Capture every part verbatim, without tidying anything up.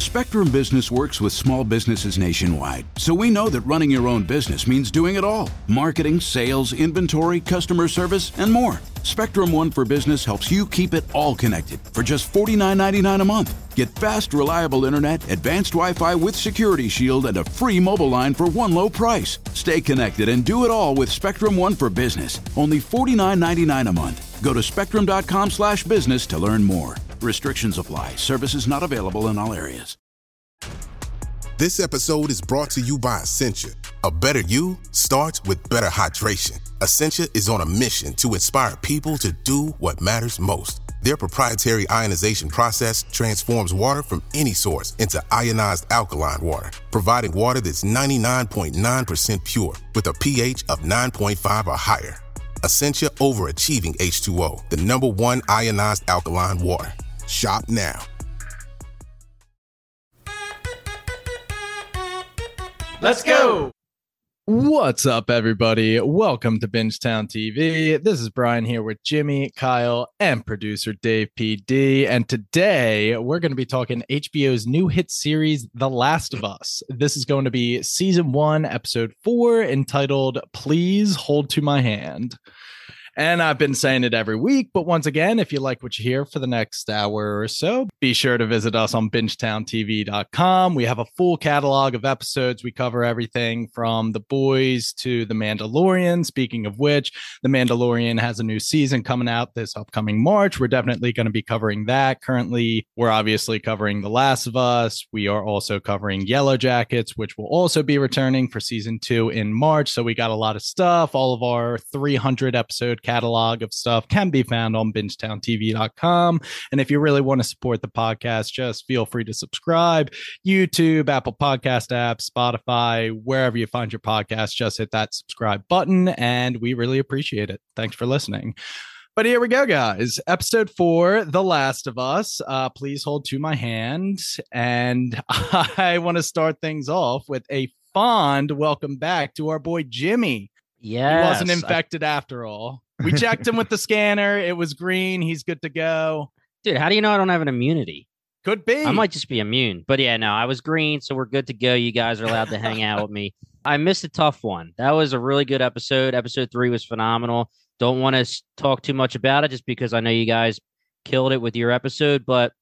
Spectrum Business works with small businesses nationwide, so we know that running your own business means doing it all. Marketing, sales, inventory, customer service, and more. Spectrum One for Business helps you keep it all connected for just forty-nine ninety-nine a month. Get fast, reliable internet, advanced Wi-Fi with Security Shield, and a free mobile line for one low price. Stay connected and do it all with Spectrum One for Business. Only forty-nine ninety-nine a month. Go to spectrum.com slash business to learn more. Restrictions apply. Services not available in all areas. This episode is brought to you by Essentia. A better you starts with better hydration. Essentia is on a mission to inspire people to do what matters most. Their proprietary ionization process transforms water from any source into ionized alkaline water, providing water that's ninety-nine point nine percent pure with a pH of nine point five or higher. Essentia Overachieving H two O, the number one ionized alkaline water. Shop now. Let's go! What's up, everybody? Welcome to Bingetown T V. This is Brian here with Jimmy, Kyle, and producer Dave P D. And today we're going to be talking H B O's new hit series, The Last of Us. This is going to be season one, episode four, entitled Please Hold to My Hand. And I've been saying it every week, but once again, if you like what you hear for the next hour or so, be sure to visit us on bingetown t v dot com. We have a full catalog of episodes. We cover everything from The Boys to The Mandalorian. Speaking of which, The Mandalorian has a new season coming out this upcoming March. We're definitely going to be covering that. Currently, we're obviously covering The Last of Us. We are also covering Yellow Jackets, which will also be returning for season two in March. So we got a lot of stuff. All of our three hundred episode catalog of stuff can be found on bingetown t v dot com. And if you really want to support the podcast, just feel free to subscribe. YouTube, Apple Podcast app, Spotify, wherever you find your podcast, just hit that subscribe button, and we really appreciate it. Thanks for listening. But here we go, guys. Episode four, The Last of Us. Uh, please hold to my hand. And I want to start things off with a fond welcome back to our boy Jimmy. Yes, he wasn't infected I- after all. We checked him with the scanner. It was green. He's good to go. Dude, how do you know I don't have an immunity? Could be. I might just be immune. But yeah, no, I was green, so we're good to go. You guys are allowed to hang out with me. I missed a tough one. That was a really good episode. Episode three was phenomenal. Don't want to talk too much about it just because I know you guys killed it with your episode, but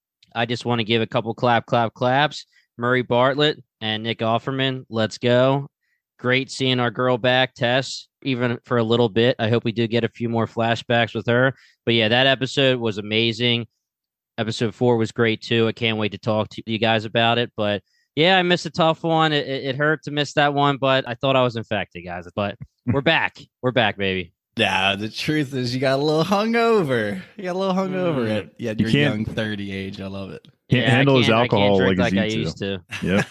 I just want to give a couple clap, clap, claps. Murray Bartlett and Nick Offerman, let's go. Great seeing our girl back, Tess, even for a little bit. I hope we do get a few more flashbacks with her. But yeah, that episode was amazing. Episode four was great too. I can't wait to talk to you guys about it. But yeah, I missed a tough one. It, it, it hurt to miss that one, but I thought I was infected, guys. But we're back. We're back, baby. Yeah, the truth is you got a little hungover. You got a little hungover mm. at yeah, your you young thirty age. I love it. Can't yeah, handle his can't, alcohol I can't like, like I used used to. to. Yeah.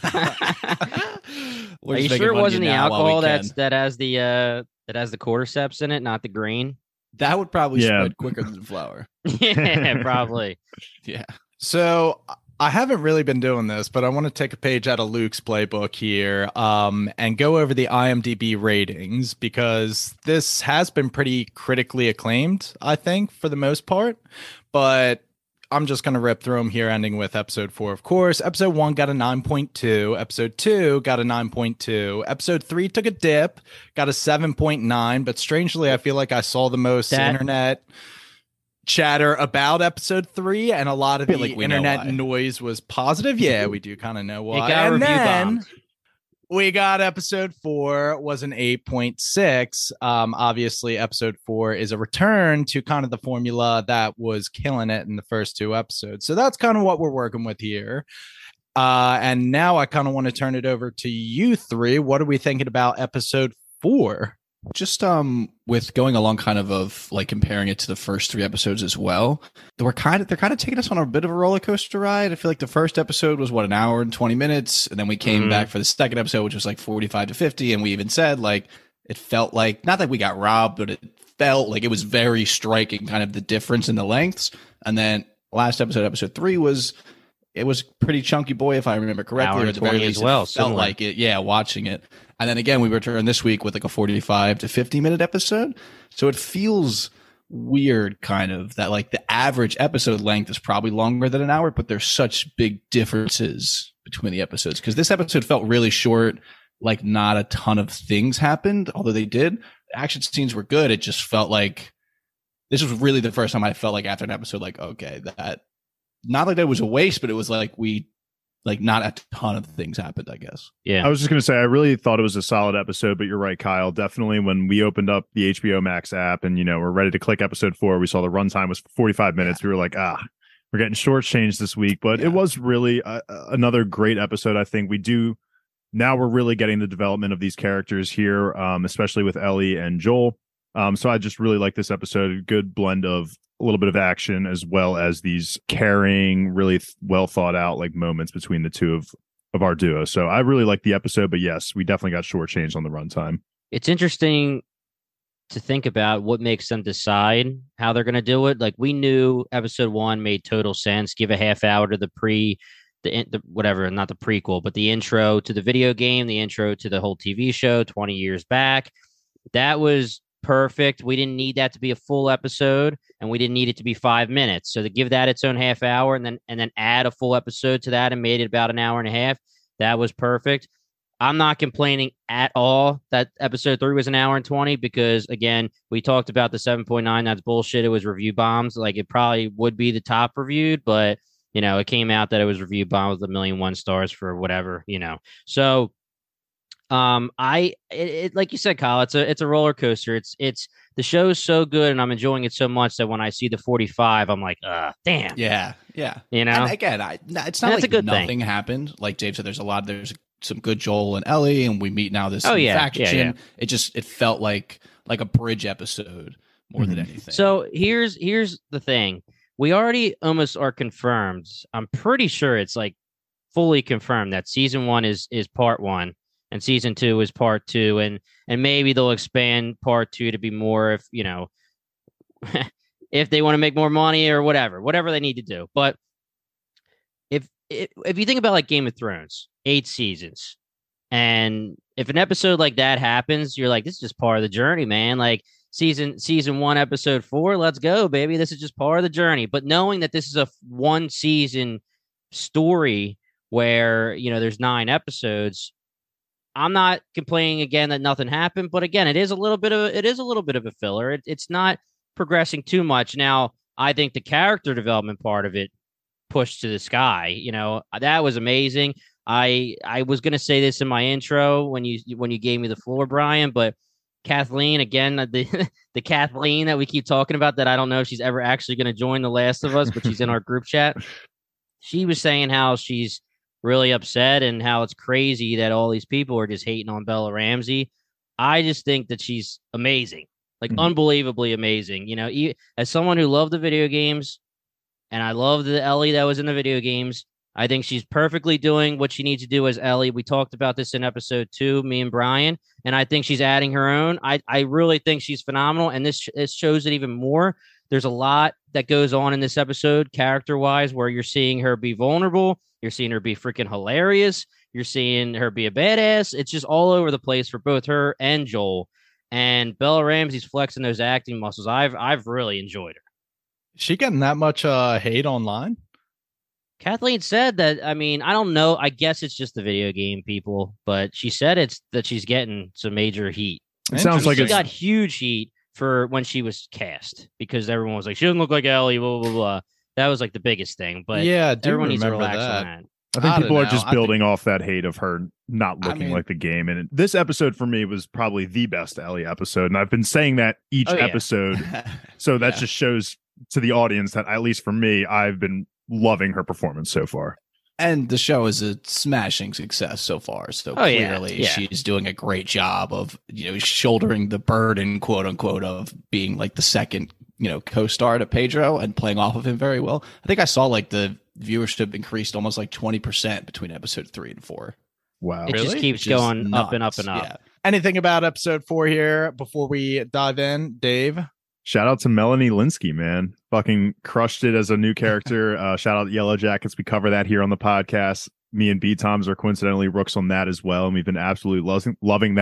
Are you sure it wasn't the alcohol that's that has the uh that has the cordyceps in it, not the green? That would probably yeah. spread quicker than the flour. Yeah, probably. Yeah. So I haven't really been doing this, but I want to take a page out of Luke's playbook here um, and go over the I M D B ratings, because this has been pretty critically acclaimed, I think, for the most part. But I'm just going to rip through them here, ending with episode four, of course. Episode one got a nine point two. Episode two got a nine point two. Episode three took a dip, got a seven point nine. But strangely, I feel like I saw the most that- internet chatter about episode three, and a lot of the like internet noise was positive. Yeah, we do kind of know why. It got and review then bombed. We got episode four was an eight point six. Um, obviously, episode four is a return to kind of the formula that was killing it in the first two episodes. So that's kind of what we're working with here. Uh, and now I kind of want to turn it over to you three. What are we thinking about episode four? Just um with going along kind of of like comparing it to the first three episodes as well, they were kind of they're kind of taking us on a bit of a roller coaster ride. I feel like the first episode was what, an hour and twenty minutes, and then we came mm-hmm. back for the second episode, which was like forty-five to fifty, and we even said like it felt like, not that we got robbed, but it felt like it was very striking, kind of the difference in the lengths. And then last episode, episode three, was it was pretty chunky boy, if I remember correctly, hour or at the very least, as well, it felt similar. like it. Yeah, watching it. And then again, we return this week with like a forty-five to fifty minute episode. So it feels weird kind of that like the average episode length is probably longer than an hour, but there's such big differences between the episodes because this episode felt really short, like not a ton of things happened, although they did. The action scenes were good. It just felt like this was really the first time I felt like after an episode, like, okay, that not like that was a waste, but it was like we like not a ton of things happened, I guess. Yeah. I was just going to say, I really thought it was a solid episode, but you're right, Kyle. Definitely when we opened up the H B O Max app and, you know, we're ready to click episode four, we saw the runtime was forty-five minutes. Yeah. We were like, ah, we're getting shortchanged this week, but yeah. It was really a, another great episode. I think we do. Now we're really getting the development of these characters here, um, especially with Ellie and Joel. Um, so I just really like this episode. A good blend of a little bit of action as well as these caring, really th- well thought out like moments between the two of of our duo. So I really like the episode, but yes, we definitely got shortchanged on the runtime. It's interesting to think about what makes them decide how they're going to do it. Like we knew episode one made total sense. Give a half hour to the pre, the, the whatever, not the prequel, but the intro to the video game, the intro to the whole T V show twenty years back. That was perfect. We didn't need that to be a full episode, and we didn't need it to be five minutes. So to give that its own half hour and then and then add a full episode to that and made it about an hour and a half, that was perfect. I'm not complaining at all that episode three was an hour and twenty because, again, we talked about the seven point nine. That's bullshit. It was review bombs. Like, it probably would be the top reviewed, but, you know, it came out that it was review bombs with a million one stars for whatever, you know. So, Um, I it, it, like you said, Kyle, it's a it's a roller coaster. It's it's the show is so good, and I'm enjoying it so much that when I see the forty-five, I'm like, uh, damn. Yeah, yeah. You know, and again, I it's not and like a good nothing thing. happened. Like Dave said, there's a lot. There's some good Joel and Ellie, and we meet now this oh, yeah, faction. yeah, yeah. It just it felt like like a bridge episode more mm-hmm. than anything. So here's here's the thing: we already almost are confirmed. I'm pretty sure it's like fully confirmed that season one is is part one. And season two is part two, and and maybe they'll expand part two to be more if you know if they want to make more money or whatever, whatever they need to do. But if if, if you think about like Game of Thrones, eight seasons, and if an episode like that happens, you're like, this is just part of the journey, man. Like season season one, episode four, let's go, baby. This is just part of the journey. But knowing that this is a one season story where you know there's nine episodes. I'm not complaining again that nothing happened, but again, it is a little bit of it is a little bit of a filler. It, it's not progressing too much. Now, I think the character development part of it pushed to the sky. You know, that was amazing. I I was gonna say this in my intro when you when you gave me the floor, Brian, but Kathleen again, the the Kathleen that we keep talking about that I don't know if she's ever actually gonna join The Last of Us, but she's in our group chat. She was saying how she's really upset and how it's crazy that all these people are just hating on Bella Ramsey. I just think that she's amazing, like mm-hmm. unbelievably amazing. You know, as someone who loved the video games and I love the Ellie that was in the video games, I think she's perfectly doing what she needs to do as Ellie. We talked about this in episode two, me and Brian, and I think she's adding her own. I, I really think she's phenomenal. And this, this shows it even more. There's a lot that goes on in this episode, character-wise, where you're seeing her be vulnerable. You're seeing her be freaking hilarious. You're seeing her be a badass. It's just all over the place for both her and Joel. And Bella Ramsey's flexing those acting muscles. I've I've really enjoyed her. Is she getting that much uh, hate online? Kathleen said that, I mean, I don't know. I guess it's just the video game people, but she said it's that she's getting some major heat. It sounds like she it's got huge heat for when she was cast because everyone was like, she doesn't look like Ellie, blah, blah, blah. That was like the biggest thing. But yeah, I do everyone needs to remember relax that. on that. I think I people are know. just I building think- off that hate of her not looking I mean- like the game. And this episode for me was probably the best Ellie episode. And I've been saying that each Oh, yeah. episode. So that Yeah. just shows to the audience that, at least for me, I've been loving her performance so far. And the show is a smashing success so far. So Oh, yeah, clearly yeah. she's doing a great job of, you know, shouldering the burden, quote unquote, of being like the second, you know, co-star to Pedro and playing off of him very well. I think I saw like the viewership increased almost like twenty percent between episode three and four. Wow. It just Really? keeps Which is going up and up nuts. and up. Yeah. Anything about episode four here before we dive in, Dave? Shout out to Melanie Linsky, man. Fucking crushed it as a new character. Uh, shout out Yellow Jackets. We cover that here on the podcast. Me and B-Toms are coincidentally rooks on that as well. And we've been absolutely lo- loving that.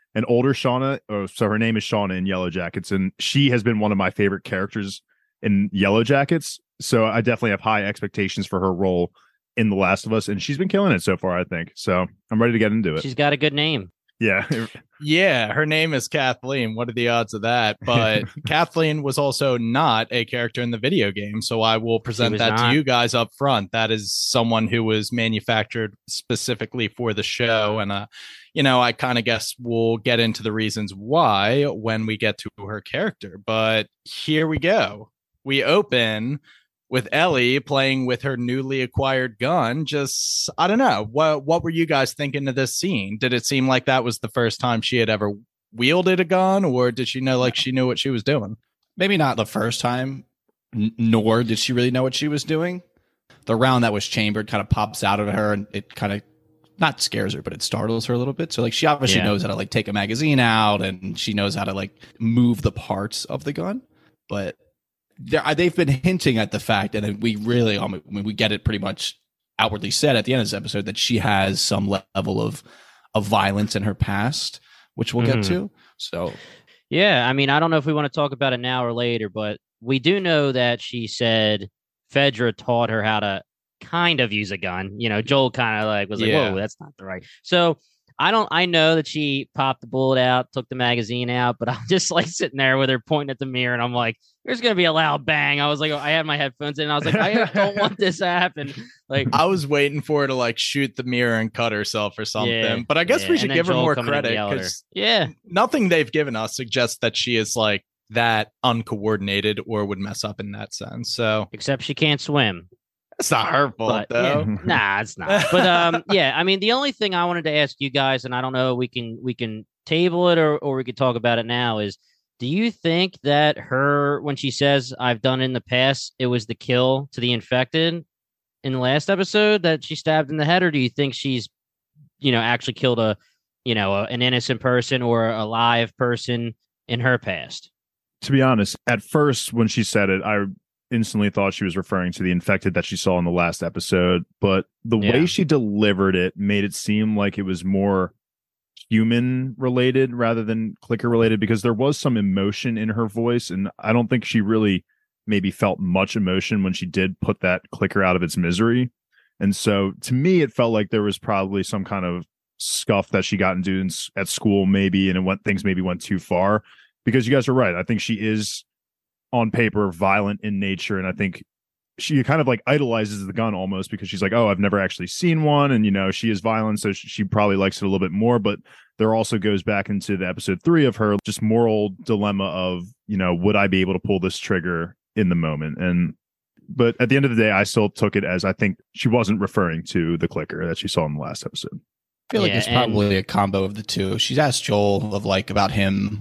an older Shauna. Oh, so her name is Shauna in Yellow Jackets, and she has been one of my favorite characters in Yellow Jackets. So I definitely have high expectations for her role in The Last of Us, and she's been killing it so far, I think. So I'm ready to get into it. She's got a good name. Yeah. Yeah, her name is Kathleen. What are the odds of that? But Kathleen was also not a character in the video game. So I will present that not. to you guys up front. That is someone who was manufactured specifically for the show. And, uh, you know, I kind of guess we'll get into the reasons why when we get to her character. But here we go. We open with Ellie playing with her newly acquired gun. Just, I don't know. What what were you guys thinking of this scene? Did it seem like that was the first time she had ever wielded a gun, or did she know like she knew what she was doing? Maybe not the first time, n- nor did she really know what she was doing. The round that was chambered kind of pops out of her, and it kind of not scares her, but it startles her a little bit. So like she obviously Yeah. knows how to like take a magazine out, and she knows how to like move the parts of the gun. But There, they've been hinting at the fact, and we really, I mean, we get it pretty much outwardly said at the end of this episode that she has some level of of violence in her past, which we'll Mhm. get to. So, Yeah, I mean, I don't know if we want to talk about it now or later, but we do know that she said Fedra taught her how to kind of use a gun. You know, Joel kind of like was like, Yeah. "Whoa, that's not the right." So I don't. I know that she popped the bullet out, took the magazine out, but I'm just like sitting there with her pointing at the mirror, and I'm like, "There's gonna be a loud bang." I was like, I had my headphones in, and I was like, "I don't want this to happen." Like, I was waiting for her to like shoot the mirror and cut herself or something. Yeah, but I guess yeah. we And should then give her Joel more coming in and credit yell at her. because yeah, nothing they've given us suggests that she is like that uncoordinated or would mess up in that sense. So except she can't swim. it's not her fault But though. yeah, nah, it's not. But um, yeah, I mean, the only thing I wanted to ask you guys, and I don't know, we can we can table it or or we could talk about it now. Is do you think that her when she says I've done it in the past, it was the kill to the infected in the last episode that she stabbed in the head, or do you think she's, you know, actually killed a, you know, a, an innocent person or a live person in her past? To be honest, at first when she said it, I instantly thought she was referring to the infected that she saw in the last episode, but the Yeah. way she delivered it made it seem like it was more human related rather than clicker related, because there was some emotion in her voice, and I don't think she really maybe felt much emotion when she did put that clicker out of its misery. And so to me, it felt like there was probably some kind of scuff that she got into in, at school maybe, and it went things maybe went too far, because you guys are right. I think she is on paper violent in nature, and I think she kind of like idolizes the gun almost, because she's like, oh, I've never actually seen one, and you know, she is violent, so she, she probably likes it a little bit more. But there also goes back into the episode three of her just moral dilemma of, you know, would I be able to pull this trigger in the moment? And but at the end of the day, I still took it as I think she wasn't referring to the clicker that she saw in the last episode. I feel like Yeah, it's and- probably a combo of the two. She's asked Joel of like about him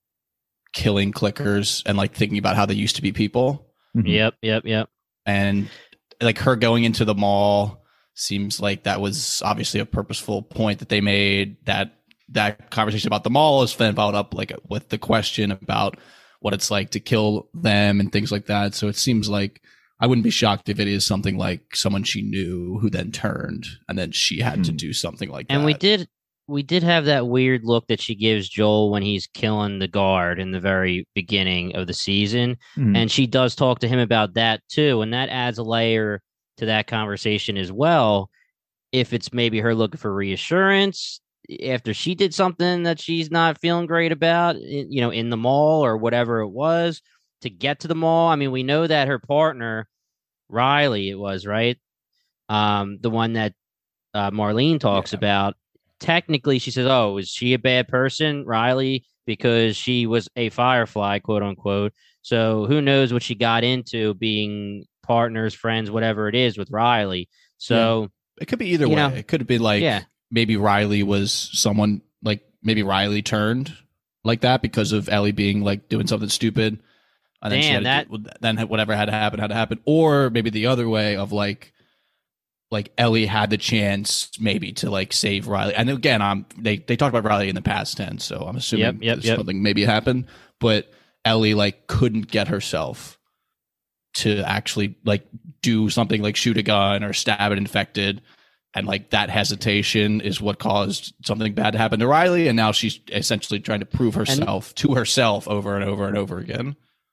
killing clickers and like thinking about how they used to be people. Mhm. Yep, yep, yep. And like her going into the mall seems like that was obviously a purposeful point that they made. That that conversation about the mall is then followed up like with the question about what it's like to kill them and things like that. So it seems like I wouldn't be shocked if it is something like someone she knew who then turned and then she had to Hmm. do something like And that. we did we did have that weird look that she gives Joel when he's killing the guard in the very beginning of the season. Mhm. And she does talk to him about that too. And that adds a layer to that conversation as well. If it's maybe her looking for reassurance after she did something that she's not feeling great about, i- you know, in the mall or whatever it was to get to the mall. I mean, we know that her partner, Riley, it was, right? Um, the one that uh, Marlene talks Yeah. about. Technically, she says, "Oh, is she a bad person, Riley, because she was a Firefly, quote unquote?" So who knows what she got into, being partners, friends, whatever it is, with Riley. So It could be either You way. know, It could be like yeah. maybe Riley was someone like maybe Riley turned like that because of Ellie being like doing something stupid. And then she Damn, had to do, then whatever had to happen had to happen. Or maybe the other way of like like Ellie had the chance maybe to like save Riley. And again, I'm they they talked about Riley in the past tense, so I'm assuming Yep, yep, there's yep. something maybe happened. But Ellie like couldn't get herself to actually like do something like shoot a gun or stab an infected. And like that hesitation is what caused something bad to happen to Riley. And now she's essentially trying to prove herself and, to herself over and over and over again.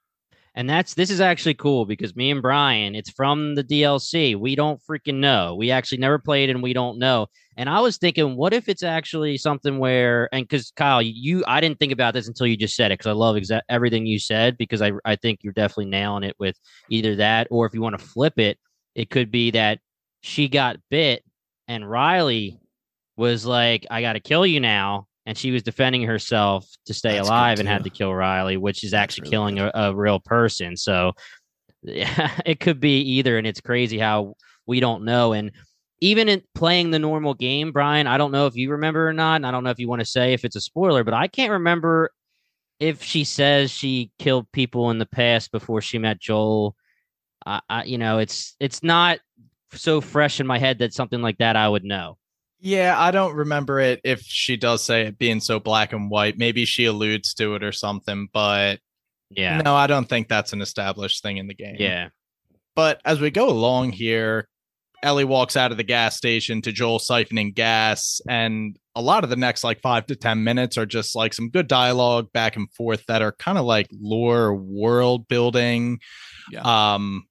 And that's this is actually cool because me and Brian, it's from the D L C. We don't freaking know. We actually never played and we don't know. And I was thinking, what if it's actually something where, and because Kyle, you, I didn't think about this until you just said it because I love exa- everything you said because I, I think you're definitely nailing it with either that or if you want to flip it, it could be that she got bit and Riley was like, I got to kill you now. And she was defending herself to stay That's alive and had to kill Riley, which is That's actually really killing a, a real person. So yeah, it could be either. And it's crazy how we don't know. And even in playing the normal game, Brian, I don't know if you remember or not. And I don't know if you want to say if it's a spoiler, but I can't remember if she says she killed people in the past before she met Joel. I, I, you know, it's it's not so fresh in my head that something like that I would know. Yeah, I don't remember it if she does say it being so black and white. Maybe she alludes to it or something, but yeah, no, I don't think that's an established thing in the game. Yeah. But as we go along here, Ellie walks out of the gas station to Joel siphoning gas, and a lot of the next like five to ten minutes are just like some good dialogue back and forth that are kind of like lore world building. Yeah. Um,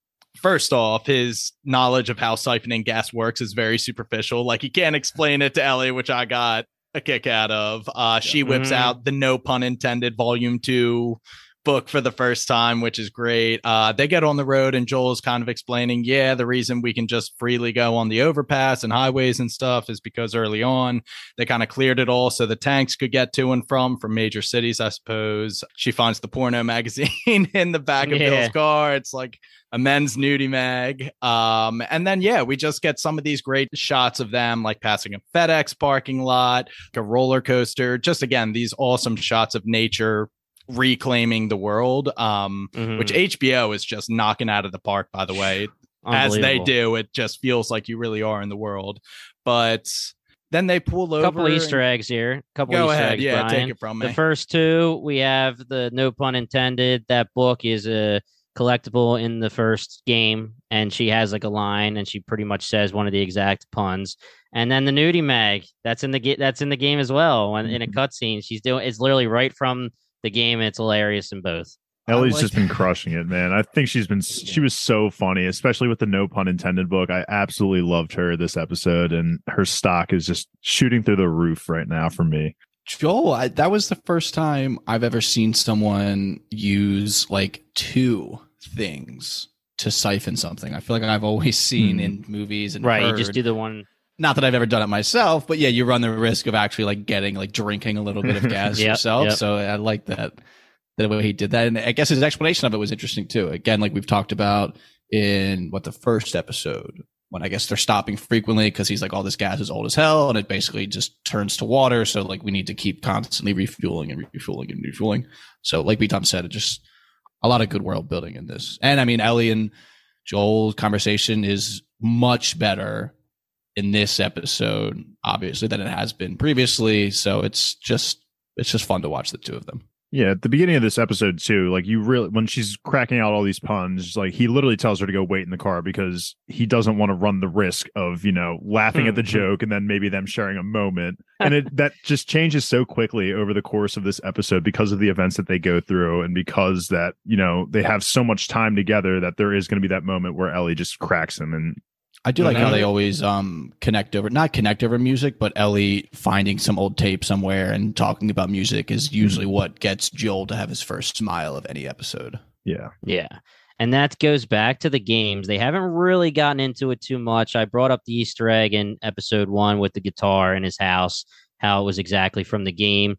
First off, his knowledge of how siphoning gas works is very superficial. Like, he can't explain it to Ellie, which I got a kick out of. Uh, she whips mm-hmm. out the No Pun Intended Volume two book for the first time, which is great. Uh, they get on the road, and Joel is kind of explaining, yeah, the reason we can just freely go on the overpass and highways and stuff is because early on, they kind of cleared it all so the tanks could get to and from from major cities, I suppose. She finds the porno magazine in the back of yeah. Bill's car. It's like a men's nudie mag. Um, and then, yeah, we just get some of these great shots of them, like passing a FedEx parking lot, a roller coaster. Just, again, these awesome shots of nature reclaiming the world, um, mm-hmm. which H B O is just knocking out of the park, by the way. As they do, it just feels like you really are in the world. But then they pull over. Couple Easter eggs here. Couple Go Easter ahead. eggs, Yeah, Brian. take it from me. The first two, we have the No Pun Intended. That book is a collectible in the first game, and she has like a line, and she pretty much says one of the exact puns. And then the nudie mag, that's in the ga- that's in the game as well. When in a cutscene, she's doing it's literally right from the game. And it's hilarious in both. Ellie's like just been crushing it, man. I think she's been she was so funny, especially with the No Pun Intended book. I absolutely loved her this episode, and her stock is just shooting through the roof right now for me. Joel, I, that was the first time I've ever seen someone use like two things to siphon something. I feel like I've always seen mm. in movies and right, heard, you just do the one. Not that I've ever done it myself, but yeah, you run the risk of actually like getting like drinking a little bit of gas yep, yourself. Yep. So I like that the way he did that, and I guess his explanation of it was interesting too. Again, like we've talked about in what the first episode, when I guess they're stopping frequently because he's like, all this gas is old as hell, and it basically just turns to water. So like we need to keep constantly refueling and refueling and refueling. So like B Tom said, it just a lot of good world building in this. And I mean, Ellie and Joel's conversation is much better in this episode, obviously, than it has been previously. So it's just it's just fun to watch the two of them. Yeah, at the beginning of this episode too, like you really, when she's cracking out all these puns, like he literally tells her to go wait in the car because he doesn't want to run the risk of, you know, laughing at the joke and then maybe them sharing a moment. And it that just changes so quickly over the course of this episode because of the events that they go through and because that, you know, they have so much time together that there is going to be that moment where Ellie just cracks him. And I do like how they always um connect over, not connect over music, but Ellie finding some old tape somewhere and talking about music is usually mm-hmm. what gets Joel to have his first smile of any episode. Yeah. Yeah. And that goes back to the games. They haven't really gotten into it too much. I brought up the Easter egg in episode one with the guitar in his house, how it was exactly from the game.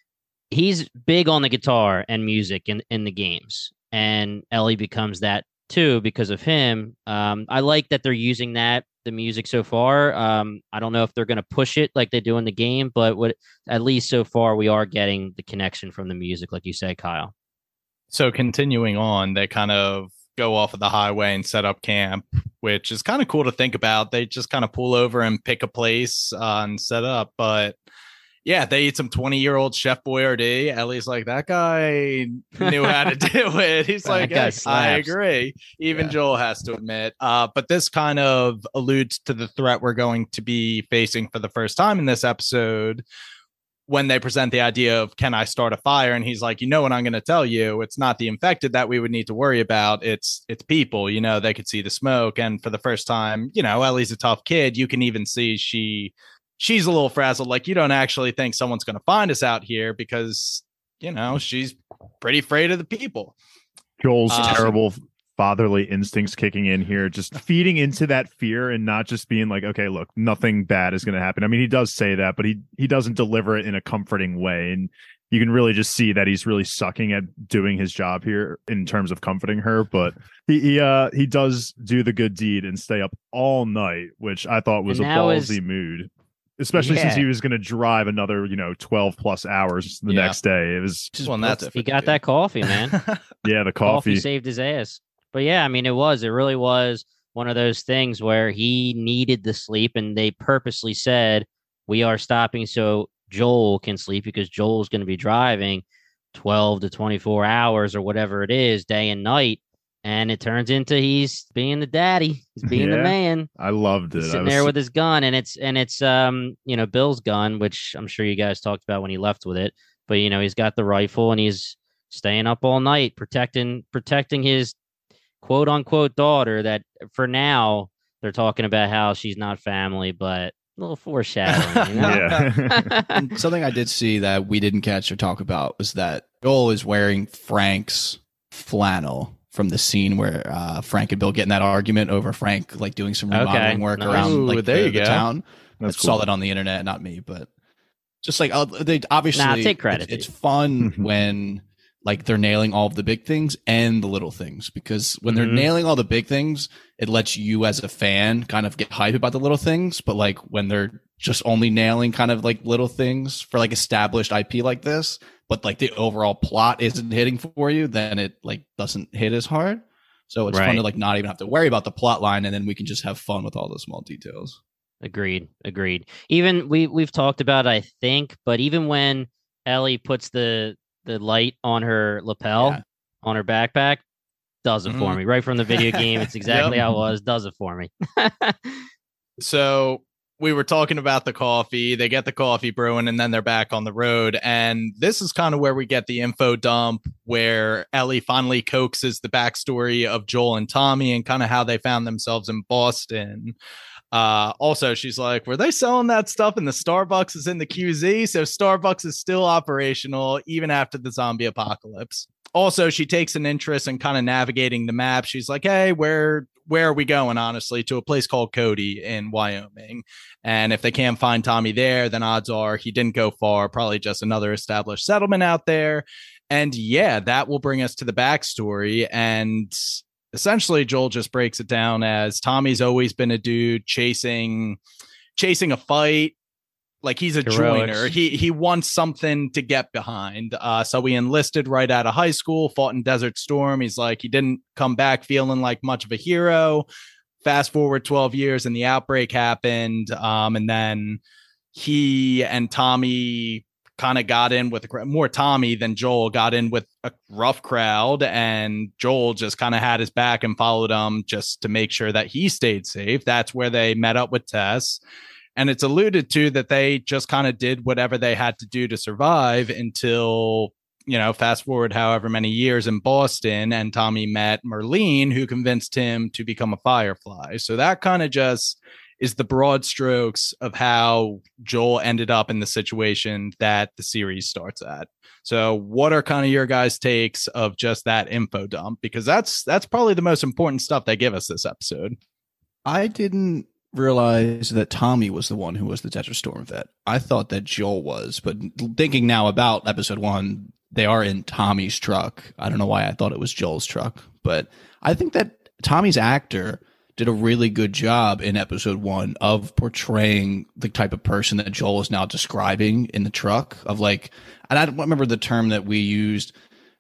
He's big on the guitar and music in, in the games. And Ellie becomes that too because of him. um I like that they're using that the music so far. um I don't know if they're going to push it like they do in the game, but what at least so far we are getting the connection from the music, like you say, Kyle. So continuing on, they kind of go off of the highway and set up camp, which is kind of cool to think about. They just kind of pull over and pick a place uh, and set up, but yeah, they eat some twenty year old Chef Boyardee. Ellie's like, that guy knew how to do it. He's like, guy hey, I slaps. agree. Even Yeah. Joel has to admit. Uh, but this kind of alludes to the threat we're going to be facing for the first time in this episode when they present the idea of, can I start a fire? And he's like, you know what I'm going to tell you? It's not the infected that we would need to worry about. It's it's people, you know, they could see the smoke. And for the first time, you know, Ellie's a tough kid. You can even see she she's a little frazzled. Like, you don't actually think someone's going to find us out here because, you know, she's pretty afraid of the people. Joel's Uh, terrible fatherly instincts kicking in here, just feeding into that fear and not just being like, okay, look, nothing bad is going to happen. I mean, he does say that, but he he doesn't deliver it in a comforting way. And you can really just see that he's really sucking at doing his job here in terms of comforting her. But he he, uh, he does do the good deed and stay up all night, which I thought was And a that ballsy was- mood. Especially since Yeah. he was going to drive another, you know, twelve plus hours the Yeah. next day. It was, Just Well, and that's- built He different, got that dude. coffee, man. yeah, the coffee coffee. saved his ass. But yeah, I mean, it was. It really was one of those things where he needed the sleep, and they purposely said, we are stopping so Joel can sleep because Joel's going to be driving twelve to twenty-four hours or whatever it is, day and night. And it turns into he's being the daddy. He's being the Yeah. man. I loved it. He's I sitting was there with his gun, and it's and it's um you know Bill's gun, which I'm sure you guys talked about when he left with it. But you know he's got the rifle, and he's staying up all night protecting protecting his quote unquote daughter. That for now they're talking about how she's not family, but a little foreshadowing. You know? yeah. And something I did see that we didn't catch or talk about was that Joel is wearing Frank's flannel from the scene where uh, Frank and Bill get in that argument over Frank like doing some remodeling Okay, work nice. around Ooh, like there the, you the go. town. That's I saw cool. that on the internet, not me, but just like uh, they obviously Nah, take credit, It's, it's dude. fun when like they're nailing all of the big things and the little things, because when they're Mhm. nailing all the big things, it lets you as a fan kind of get hype about the little things. But like when they're just only nailing kind of like little things for like established I P like this, but like the overall plot isn't hitting for you, then it like doesn't hit as hard. So it's fun Right. to like not even have to worry about the plot line, and then we can just have fun with all the small details. Agreed. Agreed. Even we we've talked about it, I think, but even when Ellie puts the the light on her lapel Yeah. on her backpack, does it for Mhm. me. Right from the video game. It's exactly Yep. how it was, does it for me. So we were talking about the coffee. They get the coffee brewing, and then they're back on the road. And this is kind of where we get the info dump, where Ellie finally coaxes the backstory of Joel and Tommy and kind of how they found themselves in Boston. Uh, also, she's like, were they selling that stuff in the Starbucks is in the Q Z? So Starbucks is still operational even after the zombie apocalypse. Also, she takes an interest in kind of navigating the map. She's like, hey, where where are we going, honestly, to a place called Cody in Wyoming. And if they can't find Tommy there, then odds are he didn't go far, probably just another established settlement out there. And yeah, that will bring us to the backstory. And essentially, Joel just breaks it down as Tommy's always been a dude chasing chasing a fight. Like he's a Heroics. joiner. He he wants something to get behind. Uh, so he enlisted right out of high school, fought in Desert Storm. He's like, he didn't come back feeling like much of a hero. Fast forward twelve years and the outbreak happened. Um, and then he and Tommy kind of got in with a, more Tommy than Joel got in with a rough crowd, and Joel just kind of had his back and followed him just to make sure that he stayed safe. That's where they met up with Tess. And it's alluded to that they just kind of did whatever they had to do to survive until, you know, fast forward however many years in Boston, and Tommy met Merlene, who convinced him to become a Firefly. So that kind of just is the broad strokes of how Joel ended up in the situation that the series starts at. So what are kind of your guys' takes of just that info dump? Because that's that's probably the most important stuff they give us this episode. I didn't realize that Tommy was the one who was the Desert Storm vet. I thought that Joel was, but thinking now about episode one, they are in Tommy's truck. I don't know why I thought it was Joel's truck, but I think that Tommy's actor did a really good job in episode one of portraying the type of person that Joel is now describing in the truck, of like, and I don't remember the term that we used.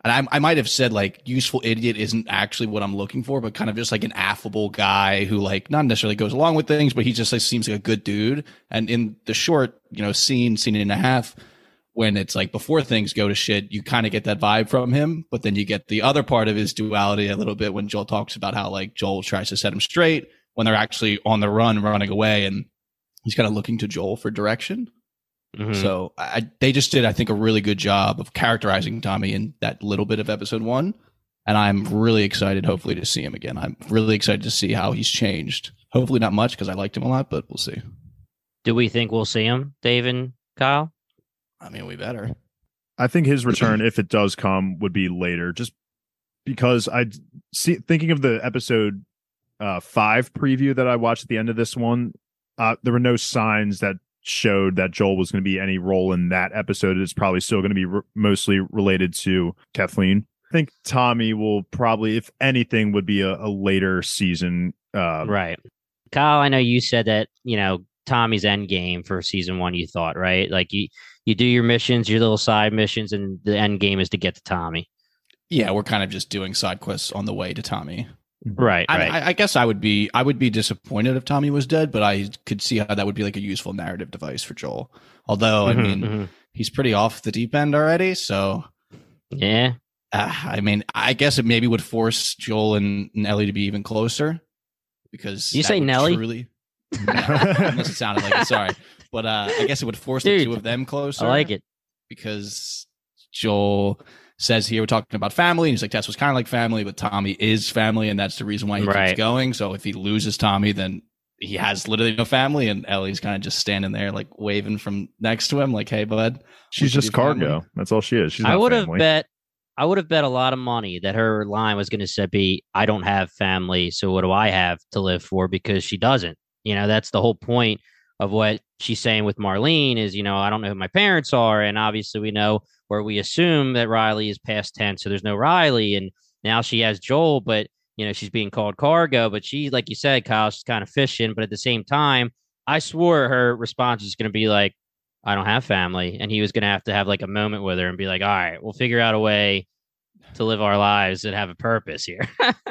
and I, I might have said like useful idiot isn't actually what I'm looking for, but kind of just like an affable guy who like not necessarily goes along with things, but he just like seems like a good dude. And in the short, you know, scene, scene and a half, when it's like before things go to shit, you kind of get that vibe from him. But then you get the other part of his duality a little bit when Joel talks about how like Joel tries to set him straight when they're actually on the run, running away, and he's kind of looking to Joel for direction. Mm-hmm. So I, they just did, I think, a really good job of characterizing Tommy in that little bit of episode one. And I'm really excited, hopefully, to see him again. I'm really excited to see how he's changed. Hopefully not much because I liked him a lot, but we'll see. Do we think we'll see him, Dave and Kyle? I mean, we better. I think his return, if it does come, would be later, just because I see, thinking of the episode uh, five preview that I watched at the end of this one, uh, there were no signs that showed that Joel was going to be any role in that episode. It's probably still going to be re- mostly related to Kathleen. I think Tommy will probably, if anything, would be a, a later season. Uh, right. Kyle, I know you said that, you know, Tommy's end game for season one, you thought, right? Like you, you do your missions, your little side missions, and the end game is to get to Tommy. Yeah, we're kind of just doing side quests on the way to Tommy. Right, I, right. I, I guess I would be I would be disappointed if Tommy was dead, but I could see how that would be like a useful narrative device for Joel. Although, mm-hmm, I mean, mm-hmm. he's pretty off the deep end already, so yeah. Uh, I mean, I guess it maybe would force Joel and, and Ellie to be even closer because you say Nellie. Truly, unless it sounded like it. Sorry, but uh, I guess it would force Dude, the two of them closer. I like it because Joel says here we're talking about family, and he's like, Tess was kind of like family, but Tommy is family, and that's the reason why he right. keeps going. So if he loses Tommy, then he has literally no family, and Ellie's kind of just standing there, like waving from next to him, like, "Hey, bud." She's just cargo. Family. That's all she is. She's not I would family. have bet. I would have bet a lot of money that her line was going to be, "I don't have family, so what do I have to live for?" Because she doesn't. You know, that's the whole point of what she's saying with Marlene is, you know, I don't know who my parents are, and obviously we know where we assume that Riley is past tense, so there's no Riley, and now she has Joel, but you know she's being called cargo. But she, like you said, Kyle, she's kind of fishing. But at the same time, I swore her response is going to be like, "I don't have family," and he was going to have to have like a moment with her and be like, "All right, we'll figure out a way to live our lives and have a purpose here."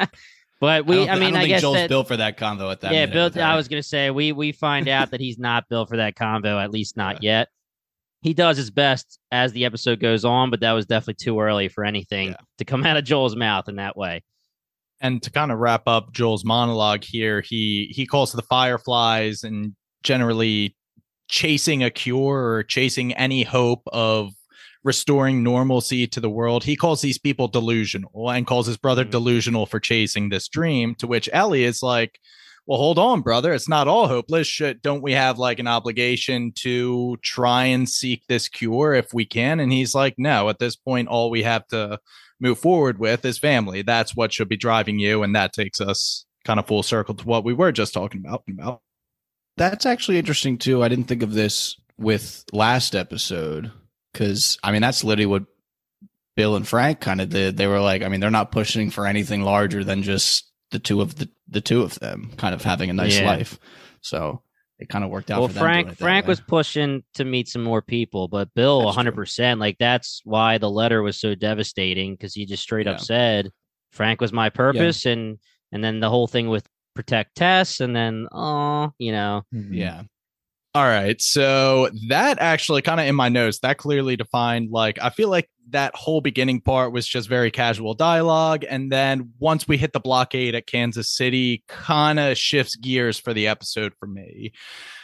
But we, I, I mean, I, I guess Joel's that, built for that convo at that. Yeah, built. I was going to say we we find out that he's not built for that convo, at least not yeah. yet. He does his best as the episode goes on, but that was definitely too early for anything yeah. to come out of Joel's mouth in that way. And to kind of wrap up Joel's monologue here, he he calls to the Fireflies and generally chasing a cure or chasing any hope of restoring normalcy to the world. He calls these people delusional and calls his brother mm-hmm. delusional for chasing this dream, to which Ellie is like, well, hold on, brother. It's not all hopeless. Should, don't we have like an obligation to try and seek this cure if we can? And he's like, no, at this point, all we have to move forward with is family. That's what should be driving you. And that takes us kind of full circle to what we were just talking about. That's actually interesting, too. I didn't think of this with last episode because, I mean, that's literally what Bill and Frank kind of did. They were like, I mean, they're not pushing for anything larger than just the two of the, the two of them kind of having a nice yeah. life. So it kind of worked out. Well, for Frank, them Frank was pushing to meet some more people, but Bill that's one hundred percent true. Like that's why the letter was so devastating. Cause he just straight yeah. up said, Frank was my purpose. Yeah. And, and then the whole thing with protect Tess and then, oh, you know, yeah. All right. So that actually kind of in my notes, that clearly defined, like, I feel like that whole beginning part was just very casual dialogue. And then once we hit the blockade at Kansas City, kind of shifts gears for the episode for me.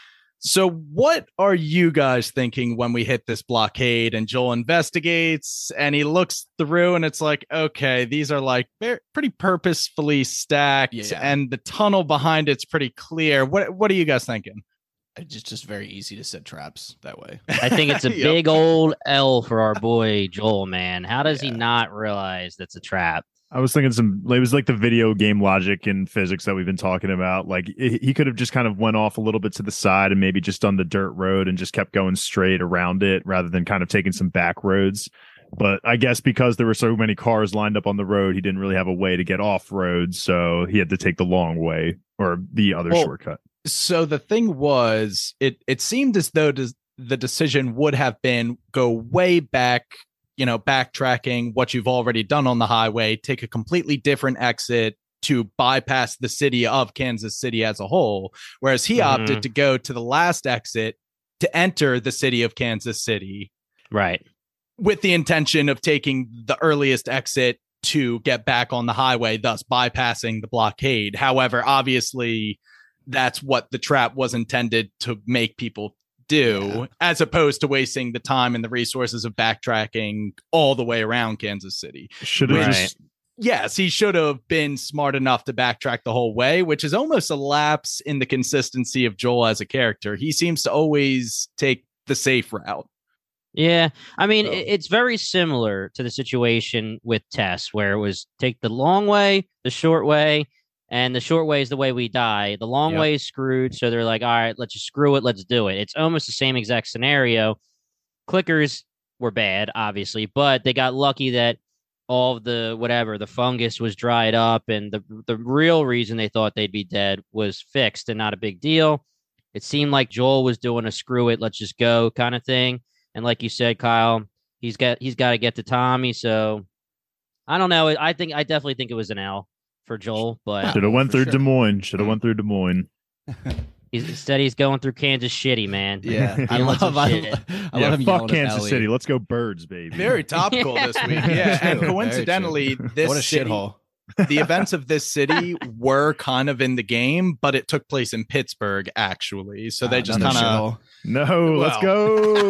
So what are you guys thinking when we hit this blockade and Joel investigates and he looks through and it's like, okay, these are like very, pretty purposefully stacked yeah. and the tunnel behind it's pretty clear. What, what are you guys thinking? It's just, just very easy to set traps that way. I think it's a yep. big old L for our boy Joel, man. How does yeah. he not realize that's a trap? I was thinking some, it was like the video game logic and physics that we've been talking about. Like it, he could have just kind of went off a little bit to the side and maybe just done the dirt road and just kept going straight around it rather than kind of taking some back roads. But I guess because there were so many cars lined up on the road, he didn't really have a way to get off road. So he had to take the long way or the other well, shortcut. So the thing was, it it seemed as though des- the decision would have been go way back you know, backtracking what you've already done on the highway, take a completely different exit to bypass the city of Kansas City as a whole. Whereas he Mhm. opted to go to the last exit to enter the city of Kansas City Right. with the intention of taking the earliest exit to get back on the highway, thus bypassing the blockade. However, obviously, that's what the trap was intended to make people do, Yeah. as opposed to wasting the time and the resources of backtracking all the way around Kansas City. Should have Right. just Yes, he should have been smart enough to backtrack the whole way, which is almost a lapse in the consistency of Joel as a character. He seems to always take the safe route. Yeah, I mean, So- it- it's very similar to the situation with Tess, where it was take the long way, the short way, and the short way is the way we die. The long Yep. way is screwed, so they're like, all right, let's just screw it, let's do it. It's almost the same exact scenario. Clickers were bad, obviously, but they got lucky that all of the whatever the fungus was dried up, and the the real reason they thought they'd be dead was fixed and not a big deal. It seemed like Joel was doing a screw it, let's just go kind of thing. And like you said, Kyle, he's got he's got to get to Tommy. So I don't know. I think I definitely think it was an L for Joel, but should have went for through sure. Des Moines. Should have went through Des Moines. he's, instead he's going through Kansas shitty, man. Yeah, I Feeling love, some I, shit. I yeah, love him fuck yelling at Kansas Ellie. City. Let's go Birds, baby. Very topical this week. Yeah. And True, very coincidentally, true. this What a city, shithole. the events of this city were kind of in the game, but it took place in Pittsburgh, actually. So they Ah, just another kind of. shithole. No, let's Well. go.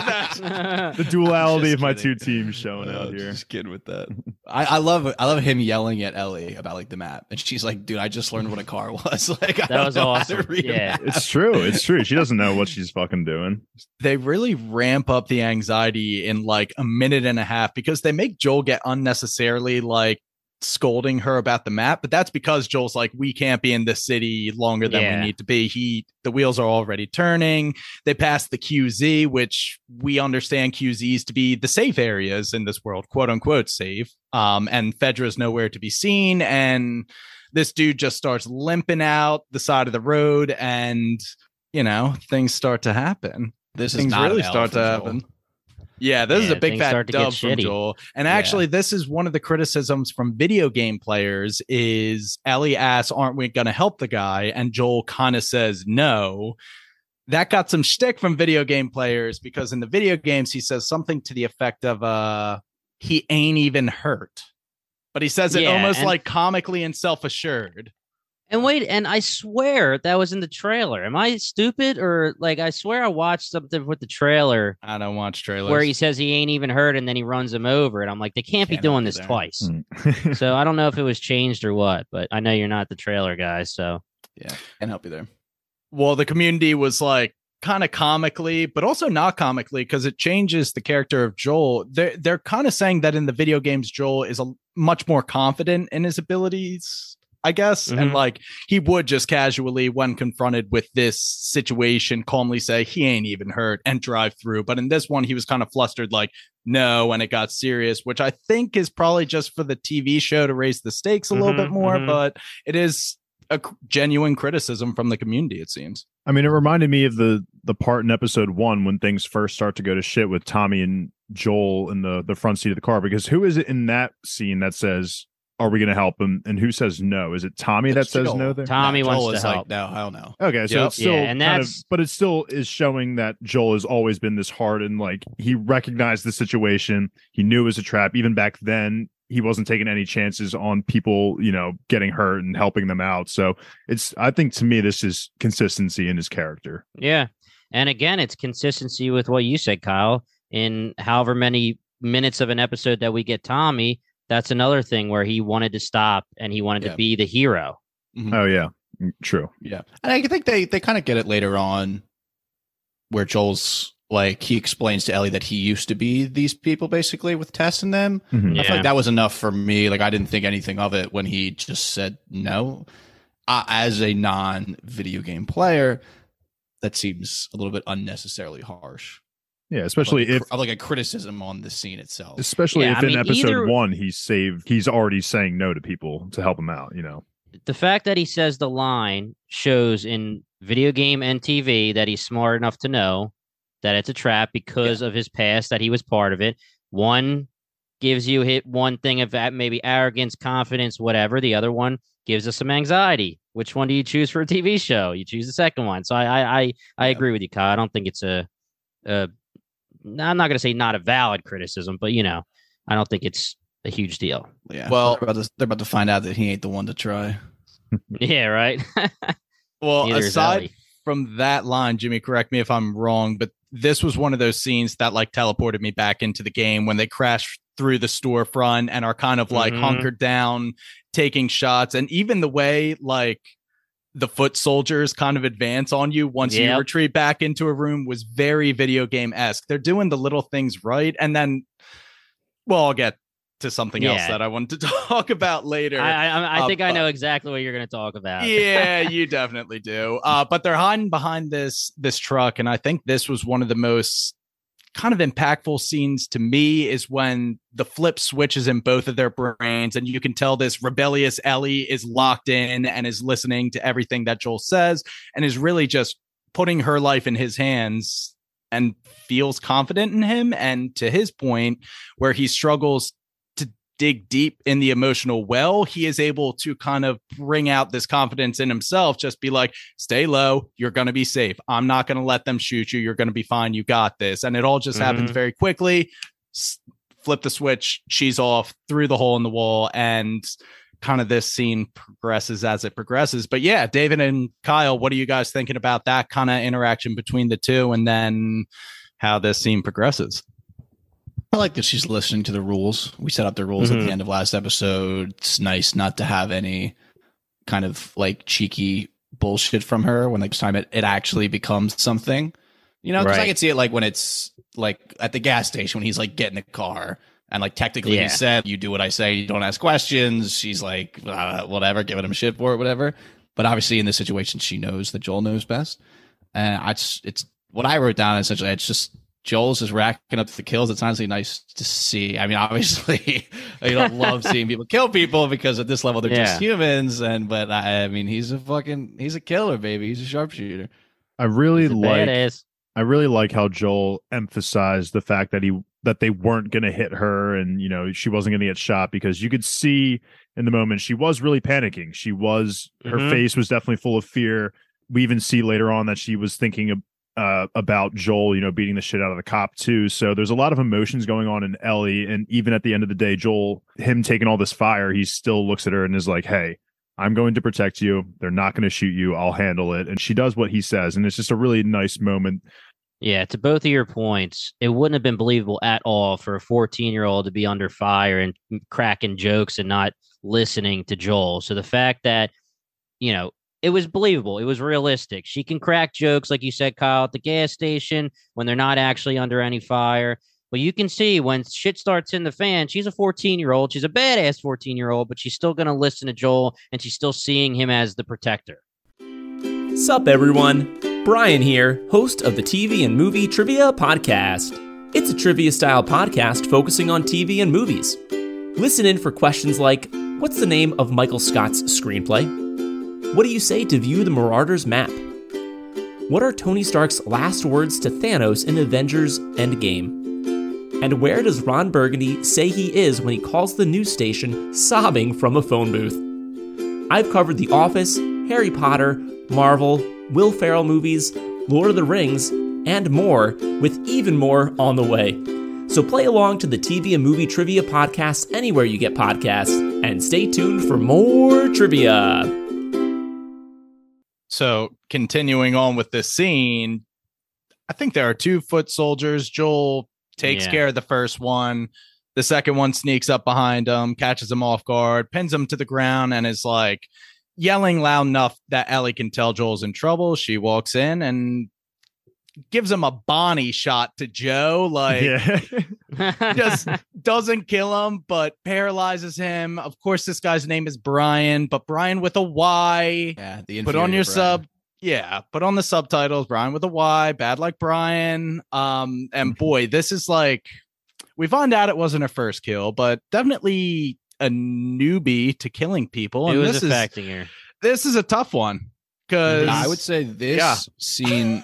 That's- The duality Just of my kidding. two teams showing Oh, out here. Just kidding with that. I, I love I love him yelling at Ellie about like the map, and she's like, "Dude, I just learned what a car was." Like I That don't was know how to awesome. read a Yeah. map. It's true. It's true. She doesn't know what she's fucking doing. they really ramp up the anxiety in like a minute and a half because they make Joel get unnecessarily like scolding her about the map, but that's because Joel's like, we can't be in this city longer than Yeah. we need to be. He the wheels are already turning. They pass the Q Z, which we understand Q Zs to be the safe areas in this world, quote unquote safe. Um, and Fedra's nowhere to be seen, and this dude just starts limping out the side of the road, and you know things start to happen. This is Things not really an L start for to Joel. happen. Yeah, this is Yeah, a big things fat start to get dub from shitty. Joel. And Yeah. actually, this is one of the criticisms from video game players is Ellie asks, aren't we going to help the guy? And Joel kind of says no. That got some shtick from video game players because in the video games, he says something to the effect of, uh, he ain't even hurt. But he says it Yeah, almost and- like comically and self-assured. And wait, and I swear that was in the trailer. Am I stupid or like I swear I watched something with the trailer I don't watch trailers. where he says he ain't even hurt and then he runs him over, and I'm like, they can't be Can't doing help you this there. twice. Mm. So I don't know if it was changed or what, but I know you're not the trailer guy, so Yeah, can't help you there. Well, the community was like kind of comically, but also not comically because it changes the character of Joel. They're they're kind of saying that in the video games, Joel is a much more confident in his abilities, I guess, and Mhm. like he would just casually, when confronted with this situation, calmly say he ain't even hurt and drive through. But in this one, he was kind of flustered, like no, and it got serious, which I think is probably just for the T V show to raise the stakes a little Mhm, bit more. mhm. But it is a c- genuine criticism from the community, it seems. I mean, it reminded me of the the part in episode one when things first start to go to shit with Tommy and Joel in the the front seat of the car. Because who is it in that scene that says, "Are we going to help him?" And who says no? Is it Tommy that It's says Joel. no there? Tommy Joel wants is to like, help. no, hell no. Okay, so Yep. it's still Yeah, and kind of, that's- but it still is showing that Joel has always been this hard and like he recognized the situation. He knew it was a trap. Even back then, he wasn't taking any chances on people, you know, getting hurt and helping them out. So it's, I think to me, this is consistency in his character. yeah. And again, it's consistency with what you said, Kyle. In however many minutes of an episode that we get Tommy, that's another thing where he wanted to stop and he wanted Yeah. to be the hero. Mhm. Oh yeah, Mm, true. Yeah, and I think they they kind of get it later on, where Joel's like he explains to Ellie that he used to be these people basically with Tess and them. Mhm. Yeah. I feel like that was enough for me. Like I didn't think anything of it when he just said no. Uh, as a non-video game player, that seems a little bit unnecessarily harsh. Yeah, especially like, if cr- like a criticism on the scene itself. especially Yeah, if I in mean, episode either- one he's saved, he's already saying no to people to help him out. You know. The fact that he says the line shows in video game and T V that he's smart enough to know that it's a trap because of his past, that he was part of it. One gives you hit one thing of that, maybe arrogance, confidence, whatever. The other one gives us some anxiety. Which one do you choose for a T V show? You choose the second one. So I I I, I Yeah. agree with you, Kyle. I don't think it's a, a I'm not going to say not a valid criticism, but you know, I don't think it's a huge deal. Yeah. Well- they're about, to, they're about to find out that he ain't the one to try. Yeah, right. Well, Neither is aside Ellie. from that line, Jimmy, correct me if I'm wrong, but this was one of those scenes that like teleported me back into the game when they crash through the storefront and are kind of like Mhm. hunkered down, taking shots. And even the way like the foot soldiers kind of advance on you once you Yep. retreat back into a room was very video game-esque. They're doing the little things right. And then, well, I'll get to something else Yeah. that I wanted to talk about later. I I, I Uh, think I but- know exactly what you're going to talk about. Yeah, you definitely do. Uh, but they're hiding behind this this truck, and I think this was one of the most kind of impactful scenes to me is when the flip switches in both of their brains, and you can tell this rebellious Ellie is locked in and is listening to everything that Joel says, and is really just putting her life in his hands and feels confident in him. And to his point, where he struggles dig deep in the emotional well, he is able to kind of bring out this confidence in himself, just be like, stay low, you're going to be safe, I'm not going to let them shoot you, you're going to be fine, you got this. And it all just Mhm. happens very quickly. S- flip the switch, she's off through the hole in the wall, and kind of this scene progresses as it progresses. But yeah, David and Kyle, what are you guys thinking about that kind of interaction between the two, and then how this scene progresses? I like that she's listening to the rules. We set up the rules at Mhm. the end of last episode. It's nice not to have any kind of like cheeky bullshit from her when next time it, it actually becomes something. You know, because I Right. can see it like when it's like at the gas station when he's like getting the car and like technically Yeah. he said, you do what I say, you don't ask questions. She's like, uh, whatever, giving him shit for it, whatever. But obviously in this situation, she knows that Joel knows best. And I just, it's what I wrote down essentially. It's just, Joel's just racking up the kills. It's honestly nice to see. I mean, obviously, you don't love seeing people kill people because at this level they're Yeah. just humans. And but I, I mean, he's a fucking he's a killer, baby. He's a sharpshooter. I really He's a like badass. I really like how Joel emphasized the fact that he that they weren't going to hit her, and you know she wasn't going to get shot, because you could see in the moment she was really panicking. She was her Mhm. face was definitely full of fear. We even see later on that she was thinking of, uh, about Joel, you know, beating the shit out of the cop too. So there's a lot of emotions going on in Ellie, and even at the end of the day, Joel, him taking all this fire, he still looks at her and is like, "Hey, I'm going to protect you. They're not going to shoot you. I'll handle it." And she does what he says, and it's just a really nice moment. Yeah, to both of your points, it wouldn't have been believable at all for a fourteen-year-old to be under fire and cracking jokes and not listening to Joel. So the fact that, you know, it was believable, it was realistic. She can crack jokes, like you said, Kyle, at the gas station when they're not actually under any fire. But you can see when shit starts in the fan, she's a fourteen-year-old. She's a badass fourteen-year-old, but she's still going to listen to Joel, and she's still seeing him as the protector. Sup, everyone? Brian here, host of the T V and Movie Trivia Podcast. It's a trivia-style podcast focusing on T V and movies. Listen in for questions like, what's the name of Michael Scott's screenplay? What do you say to view the Marauders map? What are Tony Stark's last words to Thanos in Avengers Endgame? And where does Ron Burgundy say he is when he calls the news station sobbing from a phone booth? I've covered The Office, Harry Potter, Marvel, Will Ferrell movies, Lord of the Rings, and more, with even more on the way. So play along to the T V and Movie Trivia Podcast anywhere you get podcasts, and stay tuned for more trivia. So continuing on with this scene, I think there are two foot soldiers. Joel takes Yeah. care of the first one. The second one sneaks up behind him, catches him off guard, pins him to the ground, and is like yelling loud enough that Ellie can tell Joel's in trouble. She walks in and gives him a Bonnie shot to Joe. Like, Yeah. just doesn't kill him, but paralyzes him. Of course, this guy's name is Brian, but Brian with a Y. Yeah, the Put on inferior your Brian. sub. Yeah, put on the subtitles. Brian with a Y, bad like Brian. Um, and boy, this is like, we find out it wasn't her first kill, but definitely a newbie to killing people. It And was this is affecting her. this is a tough one because I would say this Yeah. scene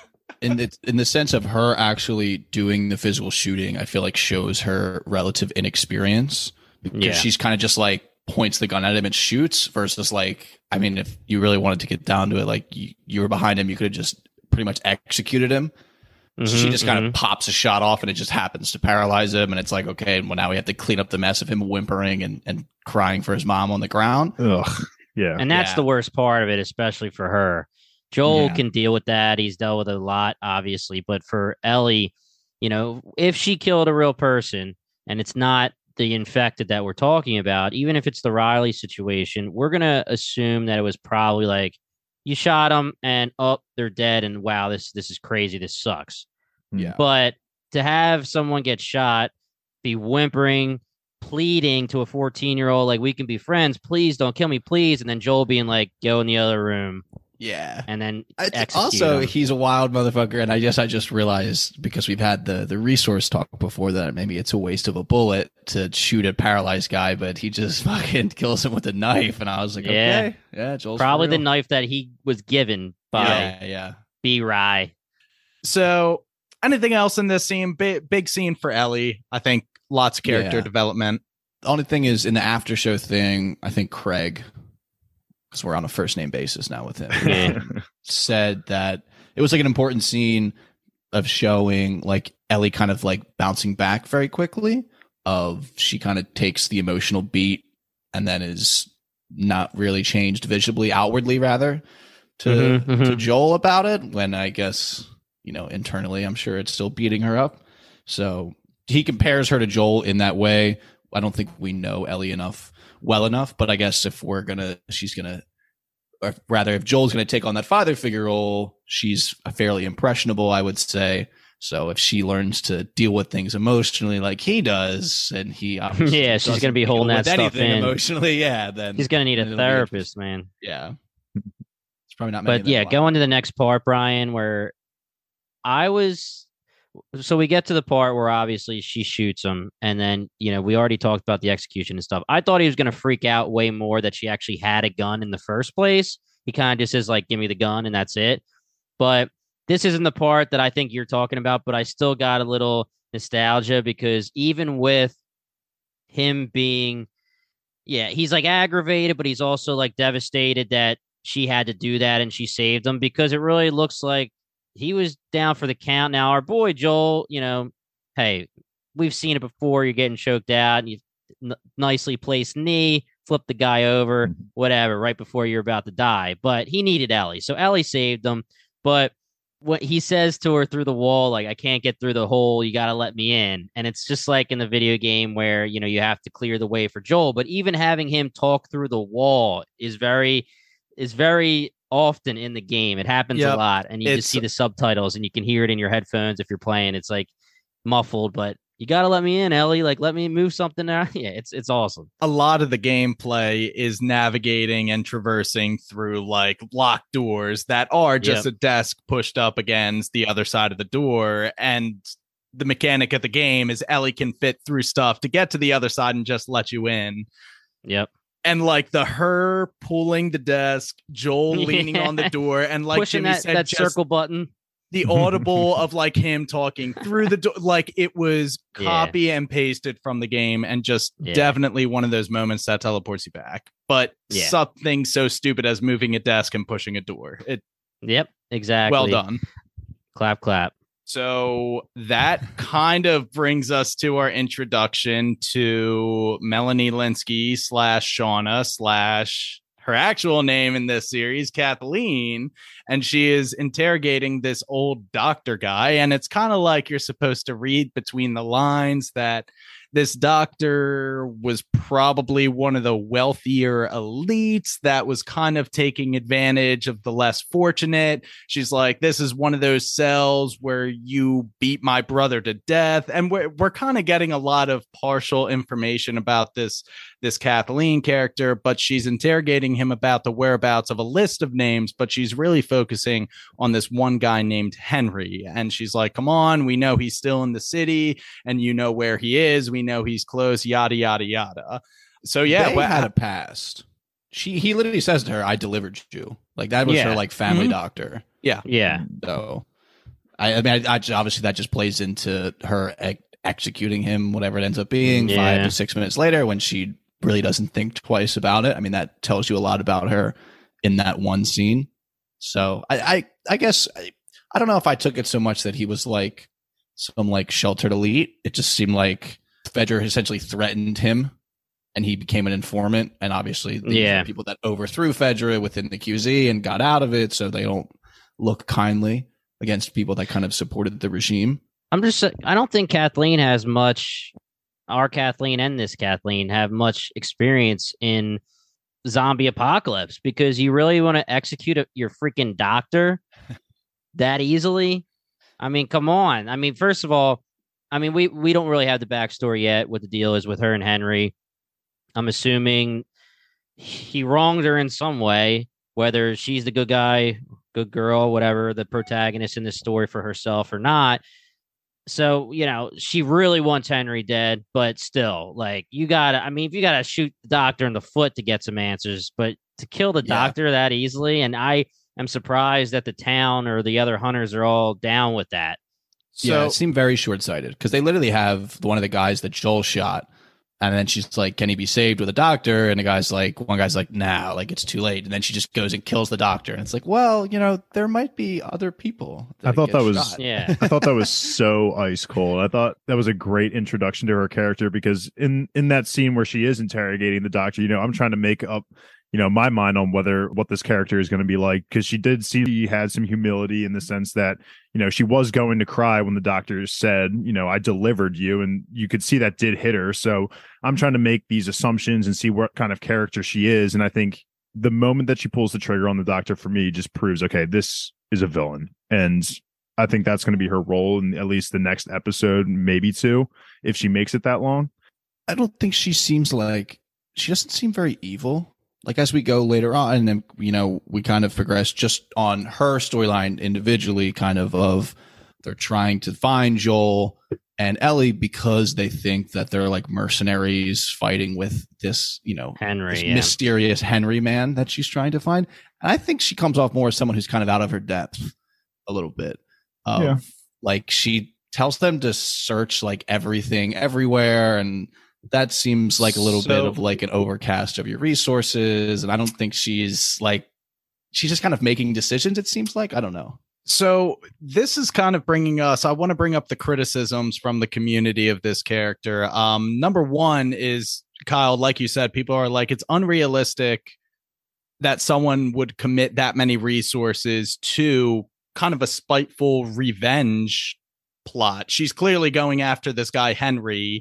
in the in the sense of her actually doing the physical shooting, I feel like shows her relative inexperience because Yeah. she's kind of just like points the gun at him and shoots versus like, I mean, if you really wanted to get down to it, like you, you were behind him, you could have just pretty much executed him. So she Mhm, just kind mhm. of pops a shot off and it just happens to paralyze him. And it's like, okay, well, now we have to clean up the mess of him whimpering and, and crying for his mom on the ground. Ugh. Yeah. And that's Yeah. the worst part of it, especially for her. Joel Yeah. can deal with that. He's dealt with it a lot, obviously. But for Ellie, you know, if she killed a real person and it's not the infected that we're talking about, even if it's the Riley situation, we're going to assume that it was probably like, you shot them and oh, they're dead. And wow, this this is crazy. This sucks. Yeah. But to have someone get shot, be whimpering, pleading to a fourteen year old, like, we can be friends, please don't kill me, please. And then Joel being like, go in the other room. Yeah. And then I th- execute also, him. he's a wild motherfucker, and I guess I just realized because we've had the the resource talk before that maybe it's a waste of a bullet to shoot a paralyzed guy, but he just fucking kills him with a knife, and I was like, Yeah. okay, yeah, Joel's for Probably the real. knife that he was given by Yeah, yeah. B. Rye. So, anything else in this scene? Big, big scene for Ellie. I think lots of character Yeah. development. The only thing is in the after show thing, I think Craig, because we're on a first name basis now with him, Yeah. said that it was like an important scene of showing like Ellie kind of like bouncing back very quickly. Of she kind of takes the emotional beat and then is not really changed visibly, outwardly rather, to Mhm, mhm. to Joel about it. When I guess, you know, internally, I'm sure it's still beating her up. So he compares her to Joel in that way. I don't think we know Ellie enough, well enough, but I guess if we're gonna, she's gonna, or rather, if Joel's gonna take on that father figure role, she's fairly impressionable, I would say. So if she learns to deal with things emotionally like he does, and he obviously Yeah, she's doesn't gonna be deal holding with that stuff anything in. emotionally, yeah, then He's going to need then a it'll be therapist, man. yeah, it's probably not. Many of But them yeah, alive. going to the next part, Brian, where I was. So we get to the part where obviously she shoots him, and then, you know, we already talked about the execution and stuff. I thought he was going to freak out way more that she actually had a gun in the first place. He kind of just says, like, give me the gun, and that's it. But this isn't the part that I think you're talking about, but I still got a little nostalgia because even with him being, yeah, he's like aggravated, but he's also like devastated that she had to do that and she saved him, because it really looks like he was down for the count. Now, our boy Joel, you know, hey, we've seen it before. You're getting choked out, and you n- nicely placed knee, flip the guy over, whatever, right before you're about to die. But he needed Ellie, so Ellie saved him. But what he says to her through the wall, like, I can't get through the hole, you got to let me in. And it's just like in the video game where, you know, you have to clear the way for Joel. But even having him talk through the wall is very, is very often in the game. It happens Yep. a lot. And you It's- just see the subtitles and you can hear it in your headphones if you're playing. It's like muffled, but you got to let me in, Ellie. Like, let me move something now. Yeah, it's it's awesome. A lot of the gameplay is navigating and traversing through like locked doors that are just Yep. a desk pushed up against the other side of the door. And the mechanic of the game is Ellie can fit through stuff to get to the other side and just let you in. Yep. And like the her pulling the desk, Joel leaning on the Yeah. door, and like Pushing Jimmy that, said, that just circle button. the audible of like him talking through the door, like it was Yeah. copy and pasted from the game, and just Yeah. definitely one of those moments that teleports you back. But Yeah. something so stupid as moving a desk and pushing a door, it Yep, exactly. well done. Clap, clap. So that kind of brings us to our introduction to Melanie Linsky slash Shauna slash her actual name in this series, Kathleen. And she is interrogating this old doctor guy. And it's kind of like you're supposed to read between the lines that this doctor was probably one of the wealthier elites that was kind of taking advantage of the less fortunate. She's like, this is one of those cells where you beat my brother to death. And we're, we're kind of getting a lot of partial information about this, this Kathleen character, but she's interrogating him about the whereabouts of a list of names, but she's really focusing on this one guy named Henry. And she's like, come on, we know he's still in the city and you know where he is. We know he's close, yada, yada, yada. So yeah, they well, had a past. She he literally says to her, "I delivered you." Like that was Yeah. her like family Mhm. doctor. Yeah. So I, I mean, I, I, obviously that just plays into her ex- executing him, whatever it ends up being, Yeah. five to six minutes later when she really doesn't think twice about it. I mean, that tells you a lot about her in that one scene. So I, I, I guess I, I don't know if I took it so much that he was like some like sheltered elite. It just seemed like Fedra essentially threatened him, and he became an informant. And obviously, these Yeah. are people that overthrew Fedra within the Q Z and got out of it, so they don't look kindly against people that kind of supported the regime. I'm just, I don't think Kathleen has much, our Kathleen and this Kathleen have much experience in zombie apocalypse, because you really want to execute a, your freaking doctor that easily? I mean, come on. I mean, first of all, I mean, we, we don't really have the backstory yet, what the deal is with her and Henry. I'm assuming he wronged her in some way, whether she's the good guy, good girl, whatever, the protagonist in this story for herself or not. So, you know, she really wants Henry dead, but still, like, you gotta, I mean, if you gotta shoot the doctor in the foot to get some answers, but to kill the Yeah. doctor that easily, and I am surprised that the town or the other hunters are all down with that. So, yeah, it seemed very short-sighted because they literally have one of the guys that Joel shot, and then she's like, "Can he be saved with a doctor?" And the guy's like, one guy's like, "Nah, like it's too late." And then she just goes and kills the doctor, and it's like, well, you know, there might be other people. I thought get that was shot. Yeah. I thought that was so ice cold. I thought that was a great introduction to her character, because in in that scene where she is interrogating the doctor, you know, I'm trying to make up, you know, my mind on whether what this character is going to be like, because she did see she had some humility in the sense that, you know, she was going to cry when the doctor said, you know, I delivered you, and you could see that did hit her. So I'm trying to make these assumptions and see what kind of character she is. And I think the moment that she pulls the trigger on the doctor, for me, just proves, okay, this is a villain. And I think that's going to be her role in at least the next episode, maybe two, if she makes it that long. I don't think she seems like, she doesn't seem very evil. Like, as we go later on, and, you know, we kind of progress just on her storyline individually, kind of of they're trying to find Joel and Ellie because they think that they're like mercenaries fighting with this, you know, Henry, this yeah. mysterious Henry man that she's trying to find. And I think she comes off more as someone who's kind of out of her depth a little bit. Of, Yeah. Like, she tells them to search like everything everywhere, and that seems like a little So- bit of like an overcast of your resources. And I don't think she's like, she's just kind of making decisions, it seems like. I don't know. So this is kind of bringing us, I want to bring up the criticisms from the community of this character. Um, number one is, Kyle, like you said, people are like, it's unrealistic that someone would commit that many resources to kind of a spiteful revenge plot. She's clearly going after this guy, Henry.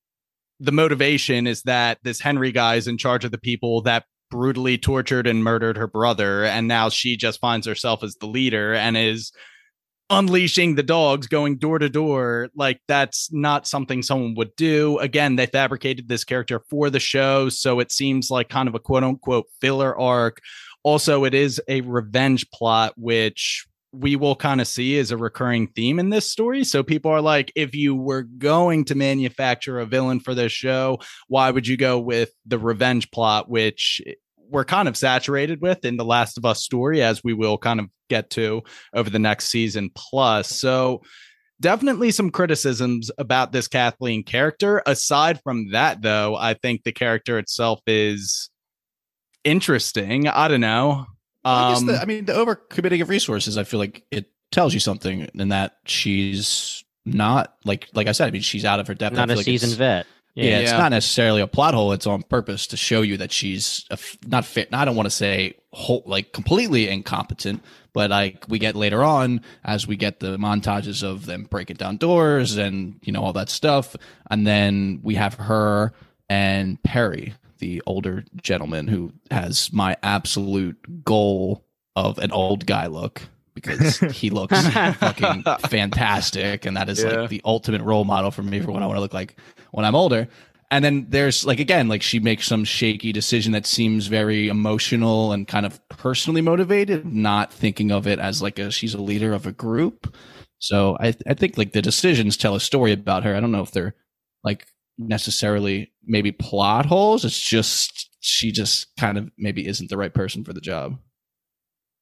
The motivation is that this Henry guy is in charge of the people that brutally tortured and murdered her brother, and now she just finds herself as the leader and is unleashing the dogs, going door to door. Like, that's not something someone would do. Again, they fabricated this character for the show, so it seems like kind of a quote unquote filler arc. Also, it is a revenge plot, which we will kind of see is a recurring theme in this story. So people are like, if you were going to manufacture a villain for this show, why would you go with the revenge plot, which we're kind of saturated with in the Last of Us story, as we will kind of get to over the next season plus. So definitely some criticisms about this Kathleen character. Aside from that, though, I think the character itself is interesting. I don't know. I guess Um, the, I mean, the overcommitting of resources, I feel like it tells you something in that she's not like, like I said, I mean, she's out of her depth. I Not feel a like seasoned it's- vet. Yeah, it's Yeah. not necessarily a plot hole. It's on purpose to show you that she's a f- not fit. I don't want to say whole, like completely incompetent, but like we get later on as we get the montages of them breaking down doors and, you know, all that stuff. And then we have her and Perry, the older gentleman who has my absolute goal of an old guy look, because he looks fucking fantastic. And that is Yeah. like the ultimate role model for me for what I want to look like when I'm older. And then there's like, again, like she makes some shaky decision that seems very emotional and kind of personally motivated, not thinking of it as like a, she's a leader of a group. So I, I think like the decisions tell a story about her. I don't know if they're like necessarily maybe plot holes. It's just, she just kind of maybe isn't the right person for the job.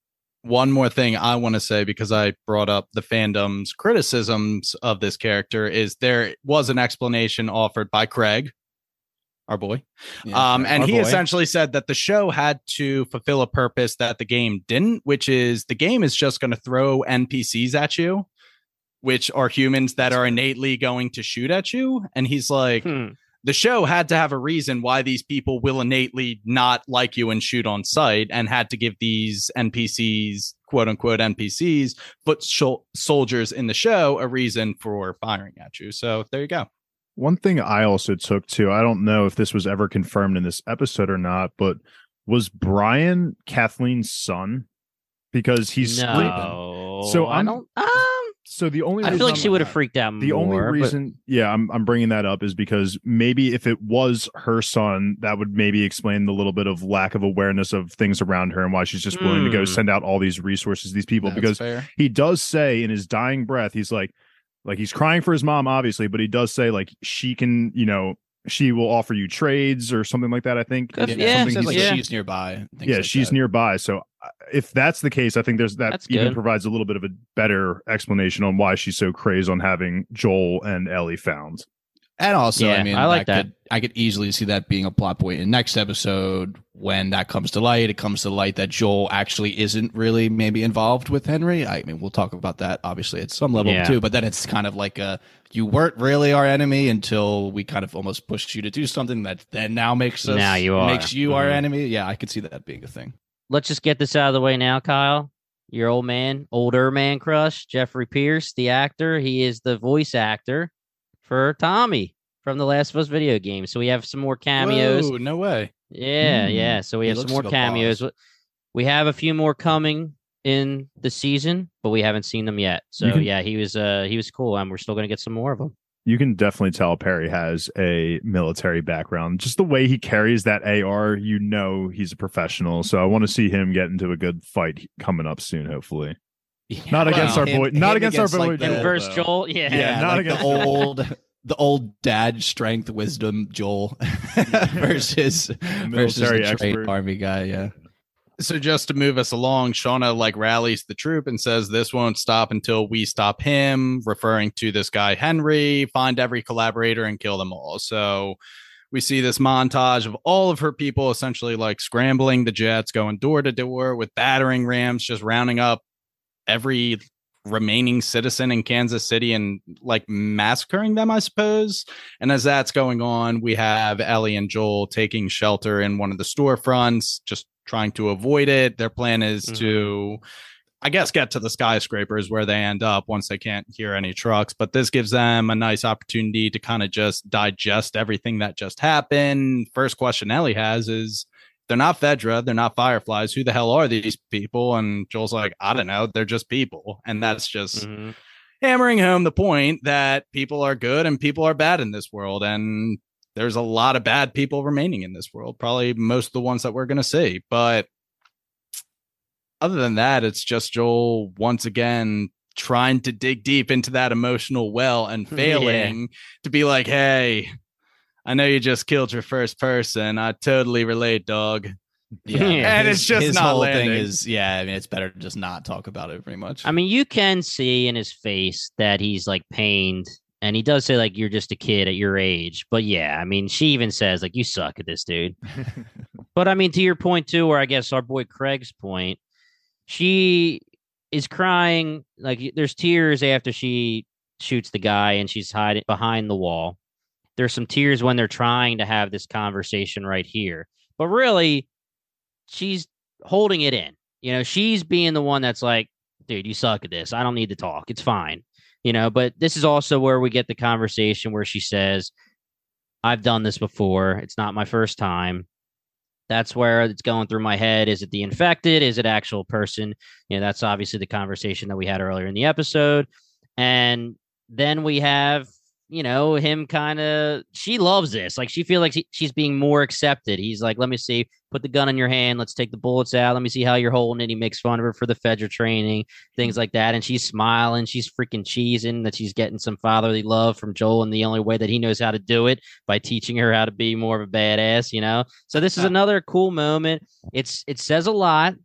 One more thing I want to say, because I brought up the fandom's criticisms of this character, is there was an explanation offered by Craig, our boy. Yeah, um, and our he boy. essentially said that the show had to fulfill a purpose that the game didn't, which is the game is just going to throw N P Cs at you, which are humans that are innately going to shoot at you. And he's like, Hmm. the show had to have a reason why these people will innately not like you and shoot on sight, and had to give these N P Cs, quote unquote N P Cs, foot shol- soldiers in the show, a reason for firing at you. So there you go. One thing I also took to, I don't know if this was ever confirmed in this episode or not, but was Brian Kathleen's son? Because he's sleeping. No. So I I'm- don't. Um, So the only I reason feel like I'm- she would have freaked out the more. only but- reason, yeah, I'm I'm bringing that up is because maybe if it was her son, that would maybe explain the little bit of lack of awareness of things around her and why she's just willing to go Hmm. send out all these resources, to these people. That's because fair. he does say in his dying breath, he's like, like he's crying for his mom, obviously, but he does say like she can, you know, she will offer you trades or something like that. I think. Good. Yeah, Yeah, something says, like yeah. she's nearby. things Yeah, like she's that. nearby. So uh, if that's the case, I think there's that That's even good. provides a little bit of a better explanation on why she's so crazed on having Joel and Ellie found. And also, Yeah, I mean, I like that. Could, I could easily see that being a plot point in next episode when that comes to light. It comes to light that Joel actually isn't really maybe involved with Henry. I mean, we'll talk about that obviously at some level Yeah. too. But then it's kind of like a you weren't really our enemy until we kind of almost pushed you to do something that then now makes us Now you are. makes you our Mhm. enemy. Yeah, I could see that being a thing. Let's just get this out of the way now, Kyle. Your old man, older man crush, Jeffrey Pierce, the actor. He is the voice actor for Tommy from the Last of Us video game. So we have some more cameos. Whoa, no way. Yeah, Hmm. yeah. So we He have some looks more like a cameos. boss. We have a few more coming in the season, but we haven't seen them yet. So You can- yeah, he was uh he was cool, and we're still gonna get some more of them. You can definitely tell Perry has a military background. Just the way he carries that A R, you know he's a professional. So I want to see him get into a good fight coming up soon, hopefully. Not against our boy- not against our boy like Joel, And the- versus though. Joel, yeah. Yeah, not like against the old, the old dad strength, wisdom, Joel versus versus military the trained expert. army guy. Yeah, So just to move us along, Shauna like rallies the troop and says this won't stop until we stop him, referring to this guy Henry, find every collaborator and kill them all. So we see this montage of all of her people essentially like scrambling the jets, going door to door with battering rams, just rounding up every remaining citizen in Kansas City and like massacring them, I suppose. And as that's going on, we have Ellie and Joel taking shelter in one of the storefronts, just trying to avoid it. Their plan is Mhm. to, I guess, get to the skyscrapers where they end up once they can't hear any trucks. But this gives them a nice opportunity to kind of just digest everything that just happened. First question Ellie has is, they're not Fedra, they're not Fireflies. Who the hell are these people? And Joel's like, I don't know. They're just people. And that's just Mhm. hammering home the point that people are good and people are bad in this world. And there's a lot of bad people remaining in this world, probably most of the ones that we're going to see. But other than that, it's just Joel once again trying to dig deep into that emotional well and failing to be like, hey, I know you just killed your first person. I totally relate, dog. yeah. And his- it's just his not whole landing. thing is yeah. I mean, it's better to just not talk about it very much. I mean, you can see in his face that he's like pained, and he does say like you're just a kid at your age. But yeah, I mean, she even says like you suck at this, dude. But I mean, to your point too, or I guess our boy Craig's point, she is crying like there's tears after she shoots the guy and she's hiding behind the wall. There's some tears when they're trying to have this conversation right here, but really, she's holding it in. You know, she's being the one that's like, dude, you suck at this. I don't need to talk. It's fine. You know, but this is also where we get the conversation where she says, I've done this before. It's not my first time. That's where it's going through my head. Is it the infected? Is it actual person? You know, that's obviously the conversation that we had earlier in the episode. And then we have, you know, him kind of, she loves this. Like, she feels like she, she's being more accepted. He's like, let me see, put the gun in your hand. Let's take the bullets out. Let me see how you're holding it. He makes fun of her for the Fedra training, things like that. And she's smiling. She's freaking cheesing that she's getting some fatherly love from Joel in the only way that he knows how to do it, by teaching her how to be more of a badass, you know? So this is another cool moment. It's, it says a lot.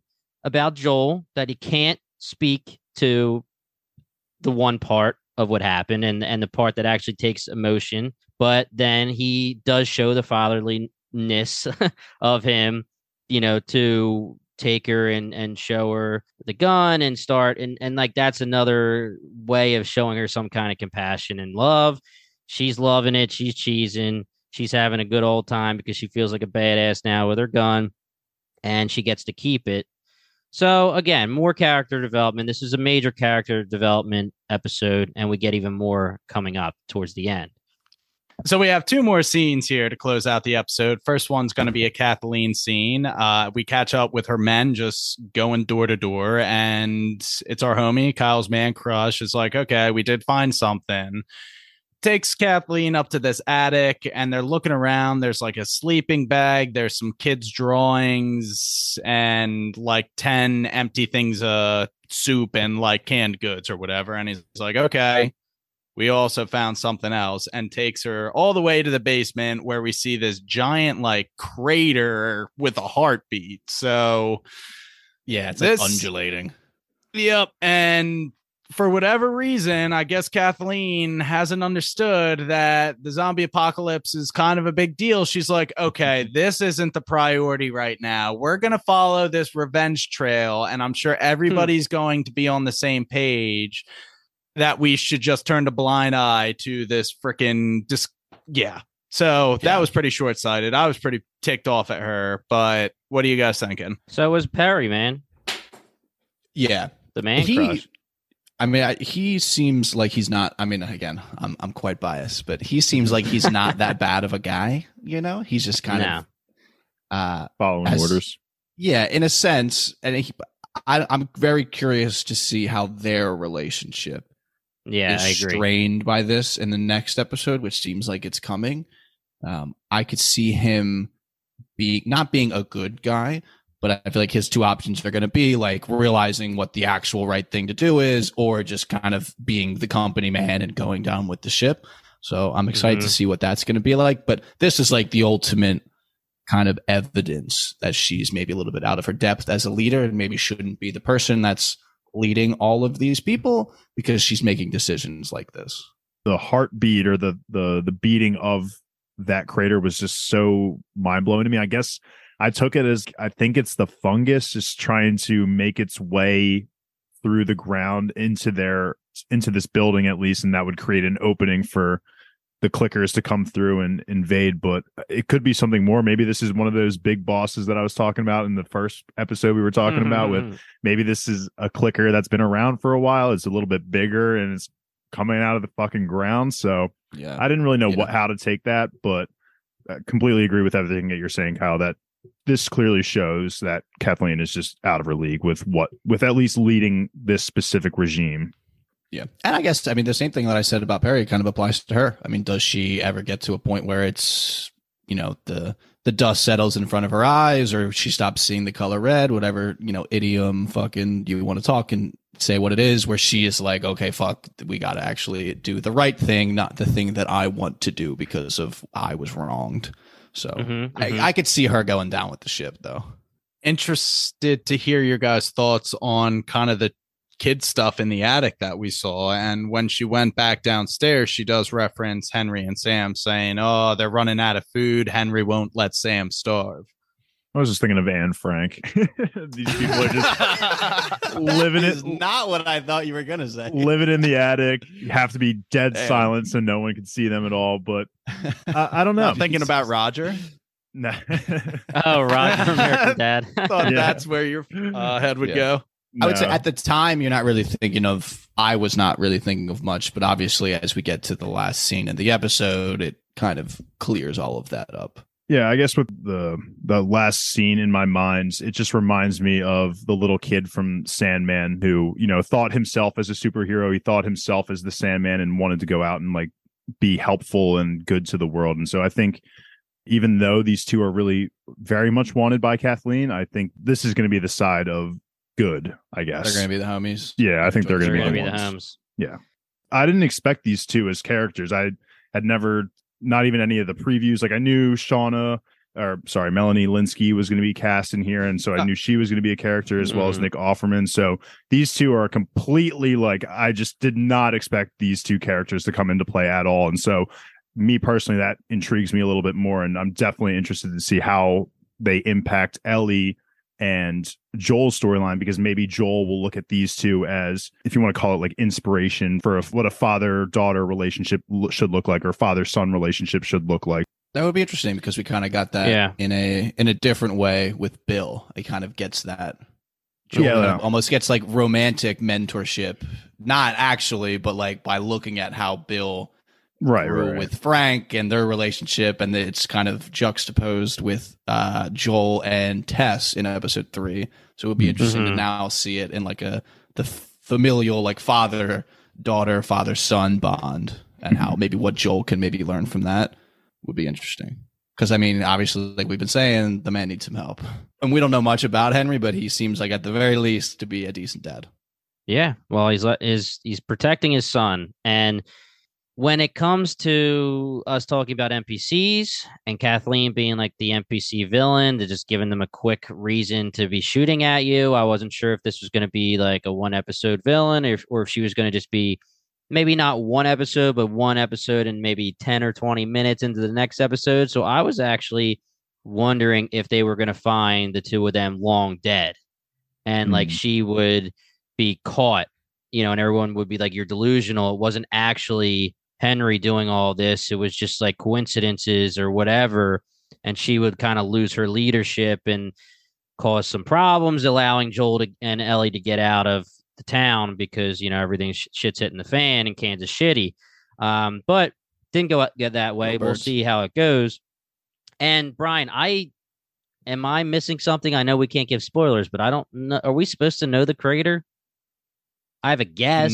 about Joel that he can't speak to the one part of what happened and, and the part that actually takes emotion. But then he does show the fatherliness of him, you know, to take her and, and show her the gun and start. And, and like, that's another way of showing her some kind of compassion and love. She's loving it. She's cheesing. She's having a good old time because she feels like a badass now with her gun, and she gets to keep it. So again, more character development. This is a major character development episode, and we get even more coming up towards the end. So we have two more scenes here to close out the episode. First one's going to be a Kathleen scene. Uh, we catch up with her men just going door to door, and it's our homie, Kyle's man crush. Is like, okay, we did find something. Takes Kathleen up to this attic, and they're looking around. There's like a sleeping bag. There's some kids' drawings and like ten empty things of soup and like canned goods or whatever. And he's like, okay, we also found something else, and takes her all the way to the basement where we see this giant like crater with a heartbeat. So yeah, it's this, like undulating. Yep. And for whatever reason, I guess Kathleen hasn't understood that the zombie apocalypse is kind of a big deal. She's like, okay, this isn't the priority right now. We're going to follow this revenge trail, and I'm sure everybody's hmm. going to be on the same page that we should just turn a blind eye to this freaking dis- yeah. So yeah. That was pretty short-sighted. I was pretty ticked off at her, but what are you guys thinking? So was Perry, man. Yeah. The man he, crush. I mean, I, he seems like he's not. I mean, again, I'm I'm quite biased, but he seems like he's not that bad of a guy. You know, he's just kind no. of uh, following as, orders. Yeah, in a sense, and he, I, I'm very curious to see how their relationship yeah, is I agree. strained by this in the next episode, which seems like it's coming. Um, I could see him be not being a good guy. But I feel like his two options are going to be like realizing what the actual right thing to do is, or just kind of being the company man and going down with the ship. So I'm excited mm-hmm. to see what that's going to be like. But this is like the ultimate kind of evidence that she's maybe a little bit out of her depth as a leader and maybe shouldn't be the person that's leading all of these people because she's making decisions like this. The heartbeat or the the the beating of that crater was just so mind blowing to me. I guess I took it as I think it's the fungus just trying to make its way through the ground into their into this building at least, and that would create an opening for the clickers to come through and invade. But it could be something more. Maybe this is one of those big bosses that I was talking about in the first episode we were talking mm-hmm. about with maybe this is a clicker that's been around for a while. It's a little bit bigger and it's coming out of the fucking ground. So yeah, I didn't really know yeah. what how to take that, but I completely agree with everything that you're saying, Kyle, that this clearly shows that Kathleen is just out of her league with what with at least leading this specific regime. Yeah. And I guess, I mean, the same thing that I said about Perry kind of applies to her. I mean, does she ever get to a point where it's, you know, the the dust settles in front of her eyes, or she stops seeing the color red, whatever, you know, idiom fucking you want to talk and say what it is, where she is like, okay, fuck, we got to actually do the right thing, not the thing that I want to do because of I was wronged. So mm-hmm, I, mm-hmm. I could see her going down with the ship, though. Interested to hear your guys' thoughts on kind of the kid stuff in the attic that we saw. And when she went back downstairs, she does reference Henry and Sam saying, oh, they're running out of food. Henry won't let Sam starve. I was just thinking of Anne Frank. These people are just living it. Not what I thought you were going to say. Living in the attic. You have to be dead Damn. silent so no one can see them at all. But uh, I don't know. Not thinking about Roger? No. Oh, Roger from American Dad. Thought yeah. that's where your uh, head would yeah. go. No. I would say at the time, you're not really thinking of, I was not really thinking of much. But obviously, as we get to the last scene in the episode, it kind of clears all of that up. Yeah, I guess with the the last scene in my mind, it just reminds me of the little kid from Sandman who, you know, thought himself as a superhero. He thought himself as the Sandman and wanted to go out and like be helpful and good to the world. And so I think even though these two are really very much wanted by Kathleen, I think this is going to be the side of good, I guess. They're going to be the homies. Yeah, I think they're, they're going to be, be the, the homies. Yeah. I didn't expect these two as characters. I had never... Not even any of the previews. Like I knew Shauna or sorry, Melanie Linsky was going to be cast in here. And so I knew she was going to be a character as well as Nick Offerman. So these two are completely like, I just did not expect these two characters to come into play at all. And so me personally, that intrigues me a little bit more. And I'm definitely interested to see how they impact Ellie and Joel's storyline, because maybe Joel will look at these two as, if you want to call it like inspiration for a, what a father-daughter relationship lo- should look like, or father-son relationship should look like. That would be interesting because we kind of got that Yeah. in a in a different way with Bill. He kind of gets that. Joel Yeah, kind yeah. of almost gets like romantic mentorship, not actually, but like by looking at how Bill Right, grew right. with Frank and their relationship, and it's kind of juxtaposed with uh, Joel and Tess in episode three. So it would be interesting Mhm. to now see it in like a the familial, like father daughter, father son bond, and how maybe what Joel can maybe learn from that would be interesting. Because I mean, obviously, like we've been saying, the man needs some help, and we don't know much about Henry, but he seems like at the very least to be a decent dad. Yeah, well, he's let- is he's protecting his son, and when it comes to us talking about N P Cs and Kathleen being like the N P C villain, to just giving them a quick reason to be shooting at you, I wasn't sure if this was going to be like a one episode villain, or if, or if she was going to just be maybe not one episode, but one episode and maybe ten or twenty minutes into the next episode. So I was actually wondering if they were going to find the two of them long dead, and like Mm. she would be caught, you know, and everyone would be like, you're delusional. It wasn't actually Henry doing all this. It was just like coincidences or whatever. And she would kind of lose her leadership and cause some problems, allowing Joel to, and Ellie to get out of the town because, you know, everything sh- shit's hitting the fan in Kansas City. Um, but didn't go get that way. Go We'll Birds. see how it goes. And Brian, I am I missing something? I know we can't give spoilers, but I don't know. Are we supposed to know the creator? I have a guess.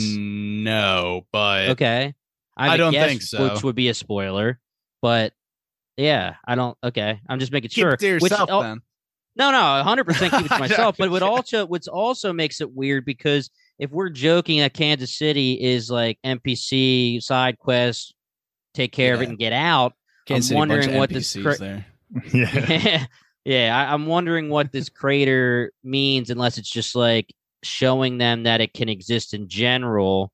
No, but Okay. I, have I a don't guess, think so. Which would be a spoiler. But yeah, I don't. Okay. I'm just making keep sure. it to Which- yourself oh, then. No, no, one hundred percent keep it to I know, myself. But what shit. also, what's also makes it weird, because if we're joking that Kansas City is like N P C side quest, take care of it Yeah. and get out. Kansas City, I'm bunch wondering of what this N P Cs cra- there. Yeah. yeah, yeah. I, I'm wondering what this crater means, unless it's just like showing them that it can exist in general,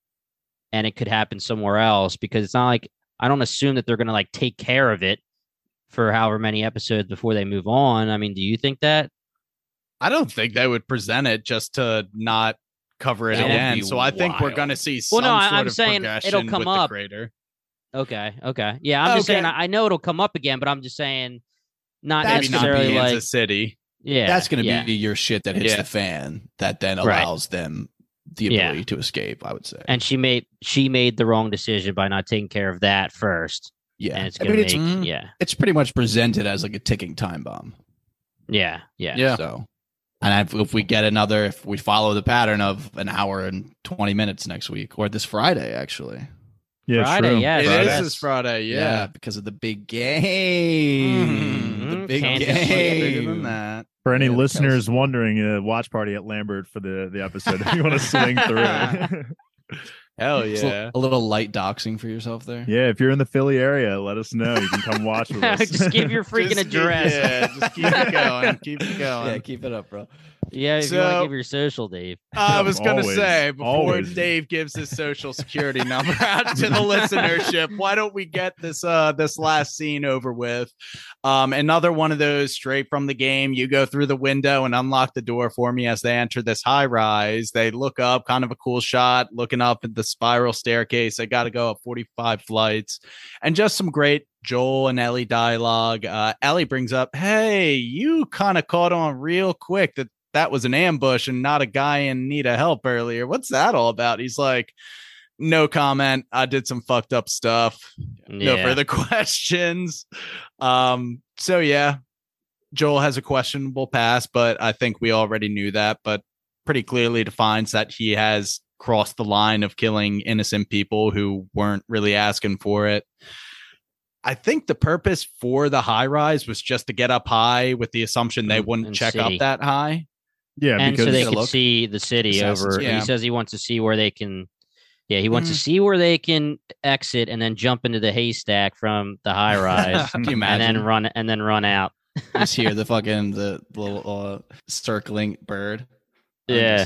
and it could happen somewhere else. Because it's not like, I don't assume that they're going to like take care of it for however many episodes before they move on. I mean, do you think that? I don't think they would present it just to not cover it That would again. be So I think we're wild. going to see some Well, no, I- sort I'm of saying progression it'll come with up. the creator. Okay, okay, yeah. I'm just Okay. saying. I, I know it'll come up again, but I'm just saying, not That's Maybe not necessarily be like, Kansas City. yeah. That's going to yeah. be your shit that hits Yeah. the fan that then Right. allows them the Yeah. ability to escape, I would say. And she made she made the wrong decision by not taking care of that first, yeah. and it's I gonna mean, make it's, Mm. yeah, it's pretty much presented as like a ticking time bomb. yeah, yeah, Yeah. So, and if, if we get another, if we follow the pattern of an hour and twenty minutes next week, or this Friday, actually. Yeah, Friday, true. yes, It Friday. is Yes. this Friday. Yeah. because of the big game. Mhm. The big Kansas game. City. Bigger than that. For any Yeah, listeners wondering, uh, watch party at Lambert for the, the episode if you want to swing through. Hell Just a- yeah. A little light doxing for yourself there. Yeah, if you're in the Philly area, let us know. You can come watch with us. Just give your freaking Just keep- address. yeah, just keep it going. Keep it going. Yeah, keep it up, bro. Yeah, if you want So- to give your social, Dave. I was going to Always, say, before always. Dave gives his social security number out to the listenership, why don't we get this uh this last scene over with? Um, another one of those straight from the game. You go through the window and unlock the door for me as they enter this high rise. They look up, kind of a cool shot, looking up at the spiral staircase. They got to go up forty-five flights, and just some great Joel and Ellie dialogue. Uh, Ellie brings up, "Hey, you kind of caught on real quick that that was an ambush and not a guy in need of help earlier. What's that all about?" He's like, "No comment. I did some fucked up stuff. No Yeah. further questions." Um, so yeah, Joel has a questionable past, but I think we already knew that, but pretty clearly defines that he has crossed the line of killing innocent people who weren't really asking for it. I think the purpose for the high rise was just to get up high with the assumption they And- wouldn't and check city. up that high. Yeah, and because so they Get a can look. see the city Assassins, over. yeah. He says he wants to see where they can Yeah, he wants Mm. to see where they can exit and then jump into the haystack from the high rise, Can you and imagine? then run and then run out. Just hear the fucking the little uh, circling bird. Yeah.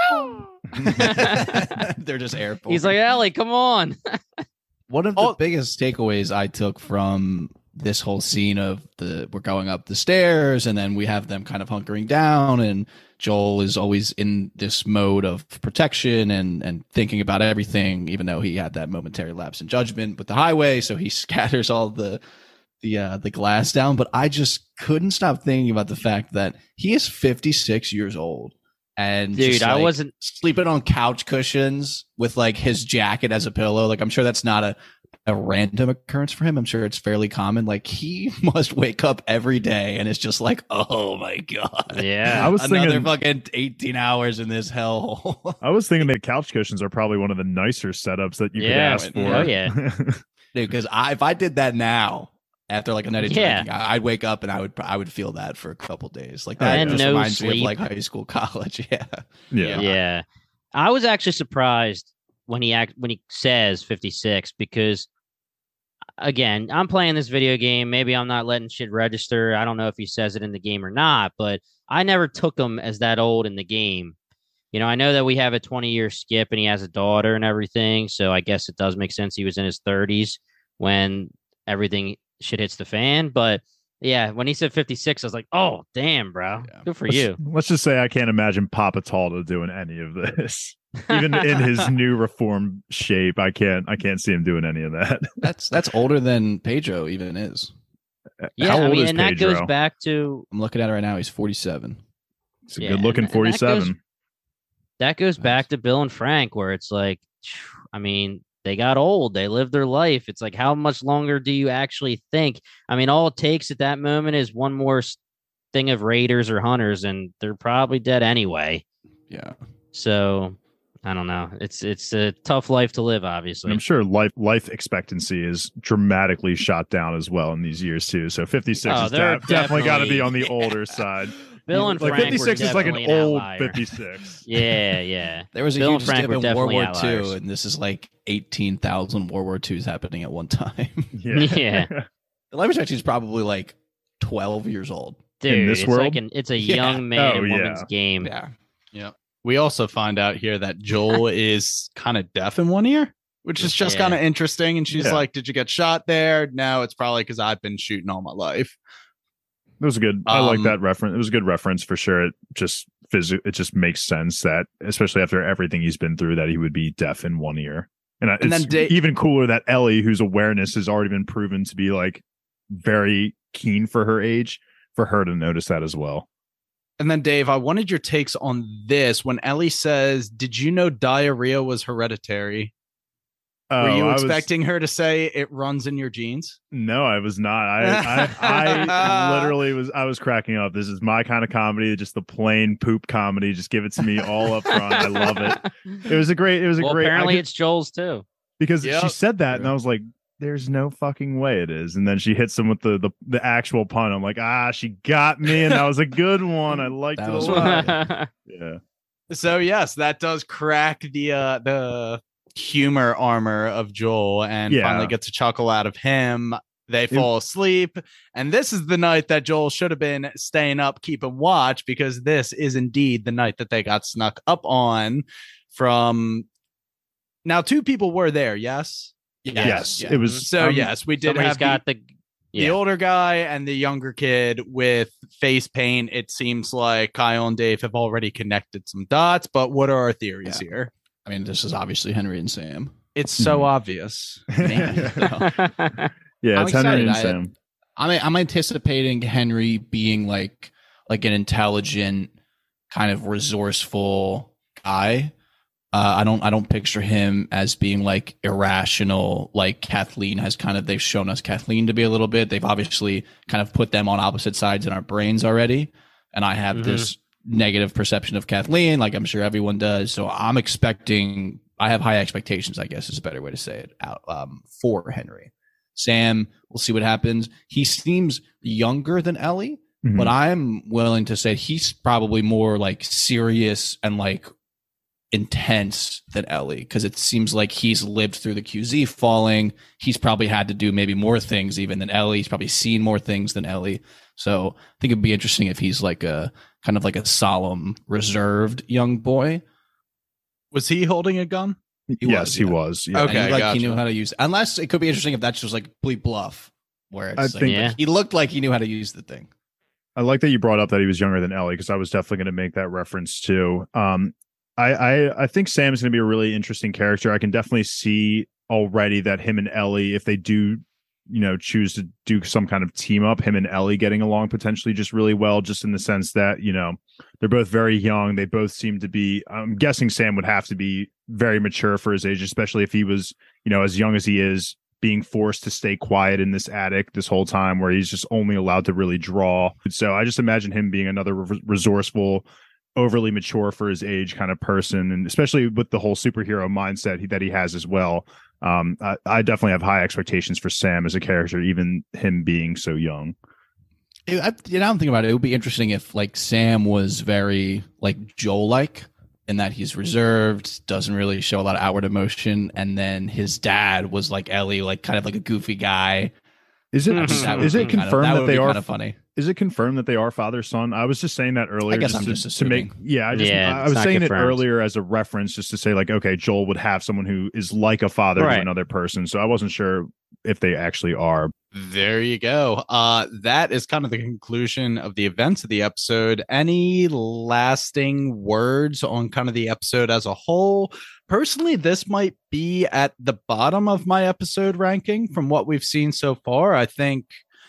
They're just airborne. He's like, Ellie, come on. One of the Oh. biggest takeaways I took from this whole scene of the we're going up the stairs and then we have them kind of hunkering down and Joel is always in this mode of protection and and thinking about everything, even though he had that momentary lapse in judgment with the highway, so he scatters all the the uh, the glass down. But I just couldn't stop thinking about the fact that he is fifty-six years old. And Dude, just, I like, wasn't- sleeping on couch cushions with like his jacket as a pillow. Like I'm sure that's not a, a random occurrence for him. I'm sure it's fairly common. Like he must wake up every day and it's just like, oh my god, Yeah. I was another thinking- fucking eighteen hours in this hellhole. I was thinking the couch cushions are probably one of the nicer setups that you Yeah. could ask for. Oh, yeah. Dude, because I if I did that now. After like a night of Yeah. drinking, I- I'd wake up and I would I would feel that for a couple days. Like that And just no reminds me of sleep. like high school, college. Yeah, yeah. Yeah. I was actually surprised when he act when he says fifty-six because again, I'm playing this video game. Maybe I'm not letting shit register. I don't know if he says it in the game or not, but I never took him as that old in the game. You know, I know that we have a twenty year skip and he has a daughter and everything. So I guess it does make sense. He was in his thirties when everything shit hits the fan. But yeah, when he said fifty-six, I was like, oh, damn, bro. Yeah. Good for Let's, you. let's just say I can't imagine Papa Talda doing any of this. Even in his new reformed shape, I can't I can't see him doing any of that. that's that's older than Pedro even is. Yeah, How I old mean, is and that Pedro? goes back to I'm looking at it right now. He's forty-seven. He's a Yeah, good looking and- and that goes- forty-seven. that goes back to Bill and Frank, where it's like, I mean, they got old, they lived their life. It's like, how much longer do you actually think? I mean, all it takes at that moment is one more s- thing of raiders or hunters, and they're probably dead anyway. Yeah. So I don't know. It's it's a tough life to live, And obviously. I'm sure life life expectancy is dramatically shot down as well in these years too. So fifty-six Oh, is they're de- definitely got to be definitely- on the older side. Bill and Like Frank fifty-six were is like an definitely old outlier. fifty-six. Yeah, yeah. There was a Bill and huge Frank dip were in World definitely War outliers. Two, and this is like eighteen thousand World War Twos happening at one time. Yeah. Yeah. The life expectancy is probably like twelve years old. Dude, this it's like world? an it's a Yeah. young man Oh, and yeah. woman's game. Yeah. We also find out here that Joel is kind of deaf in one ear, which is just Yeah. kind of interesting. And she's Yeah. like, "Did you get shot there?" No, it's probably because I've been shooting all my life. It was a good. I like Um, that reference. It was a good reference for sure. It just phys- It just makes sense that, especially after everything he's been through, that he would be deaf in one ear. And, I- And it's then Da- even cooler that Ellie, whose awareness has already been proven to be like very keen for her age, for her to notice that as well. And then, Dave, I wanted your takes on this. When Ellie says, "Did you know diarrhea was hereditary?" Were Oh, you I was- expecting her to say it runs in your genes? No, I was not. I, I I literally was. I was cracking up. This is my kind of comedy, just the plain poop comedy. Just give it to me all up front. I love it. It was a great. It was a Well, great. I apparently could- it's Joel's too. because Yep. she said that, and I was like, "There's no fucking way it is." And then she hits him with the the, the actual pun. I'm like, "Ah, she got me," and that was a good one. I liked That it a was lot. right. Yeah. So yes, that does crack the uh, the humor armor of Joel, and Yeah. finally gets a chuckle out of him. They fall asleep, and this is the night that Joel should have been staying up, keeping watch, because this is indeed the night that they got snuck up on from. Now, two people were there. Yes. Yes, Yeah. it was. So um, yes, we did Somebody's have got the, the the yeah. older guy and the younger kid with face paint. It seems like Kyle and Dave have already connected some dots, but what are our theories Yeah. here? I mean, this is obviously Henry and Sam. It's so Mhm. obvious. Yeah, I'm it's Henry excited. and I- Sam. I'm I'm anticipating Henry being like like an intelligent, kind of resourceful guy. Uh, I don't I don't picture him as being like irrational, like Kathleen has kind of. They've shown us Kathleen to be a little bit. They've obviously kind of put them on opposite sides in our brains already, and I have Mhm. this negative perception of Kathleen, like I'm sure everyone does. So I'm expecting. I have high expectations, I guess is a better way to say it, out um, for Henry. Sam, we'll see what happens. He seems younger than Ellie, but Mhm. I'm willing to say he's probably more like serious and like intense than Ellie, because it seems like he's lived through the Q Z falling. He's probably had to do maybe more things even than Ellie. He's probably seen more things than Ellie. So I think it'd be interesting if he's like a kind of like a solemn, reserved young boy. Was he holding a gun? He yes, was, he yeah. was. Yeah. Okay, Okay, like gotcha. he knew how to use. Unless it could be interesting if that's just like bleep bluff, where it's I like, think- Yeah. he looked like he knew how to use the thing. I like that you brought up that he was younger than Ellie, because I was definitely going to make that reference too. Um, I, I I think Sam is going to be a really interesting character. I can definitely see already that him and Ellie, if they do, you know, choose to do some kind of team up, him and Ellie getting along potentially just really well, just in the sense that, you know, they're both very young. They both seem to be, I'm guessing Sam would have to be very mature for his age, especially if he was, you know, as young as he is, being forced to stay quiet in this attic this whole time where he's just only allowed to really draw. So I just imagine him being another re- resourceful, overly mature for his age kind of person, and especially with the whole superhero mindset he, that he has as well. Um, I, I definitely have high expectations for Sam as a character, even him being so young. It, I, you know, I'm thinking about it. It would be interesting if like Sam was very like Joel-like in that he's reserved, doesn't really show a lot of outward emotion, and then his dad was like Ellie, like kind of like a goofy guy. Is it That would is it be kind of- confirmed that that, would they be are kind of funny? Is it confirmed that they are father son? I was just saying that earlier. I guess just I'm to, just to make assuming. yeah. I just Yeah, I it's was not saying confirmed. it earlier as a reference, just to say like, okay, Joel would have someone who is like a father Right. to another person. So I wasn't sure if they actually are. There you go. Uh, that is kind of the conclusion of the events of the episode. Any lasting words on kind of the episode as a whole? Personally, this might be at the bottom of my episode ranking from what we've seen so far. I think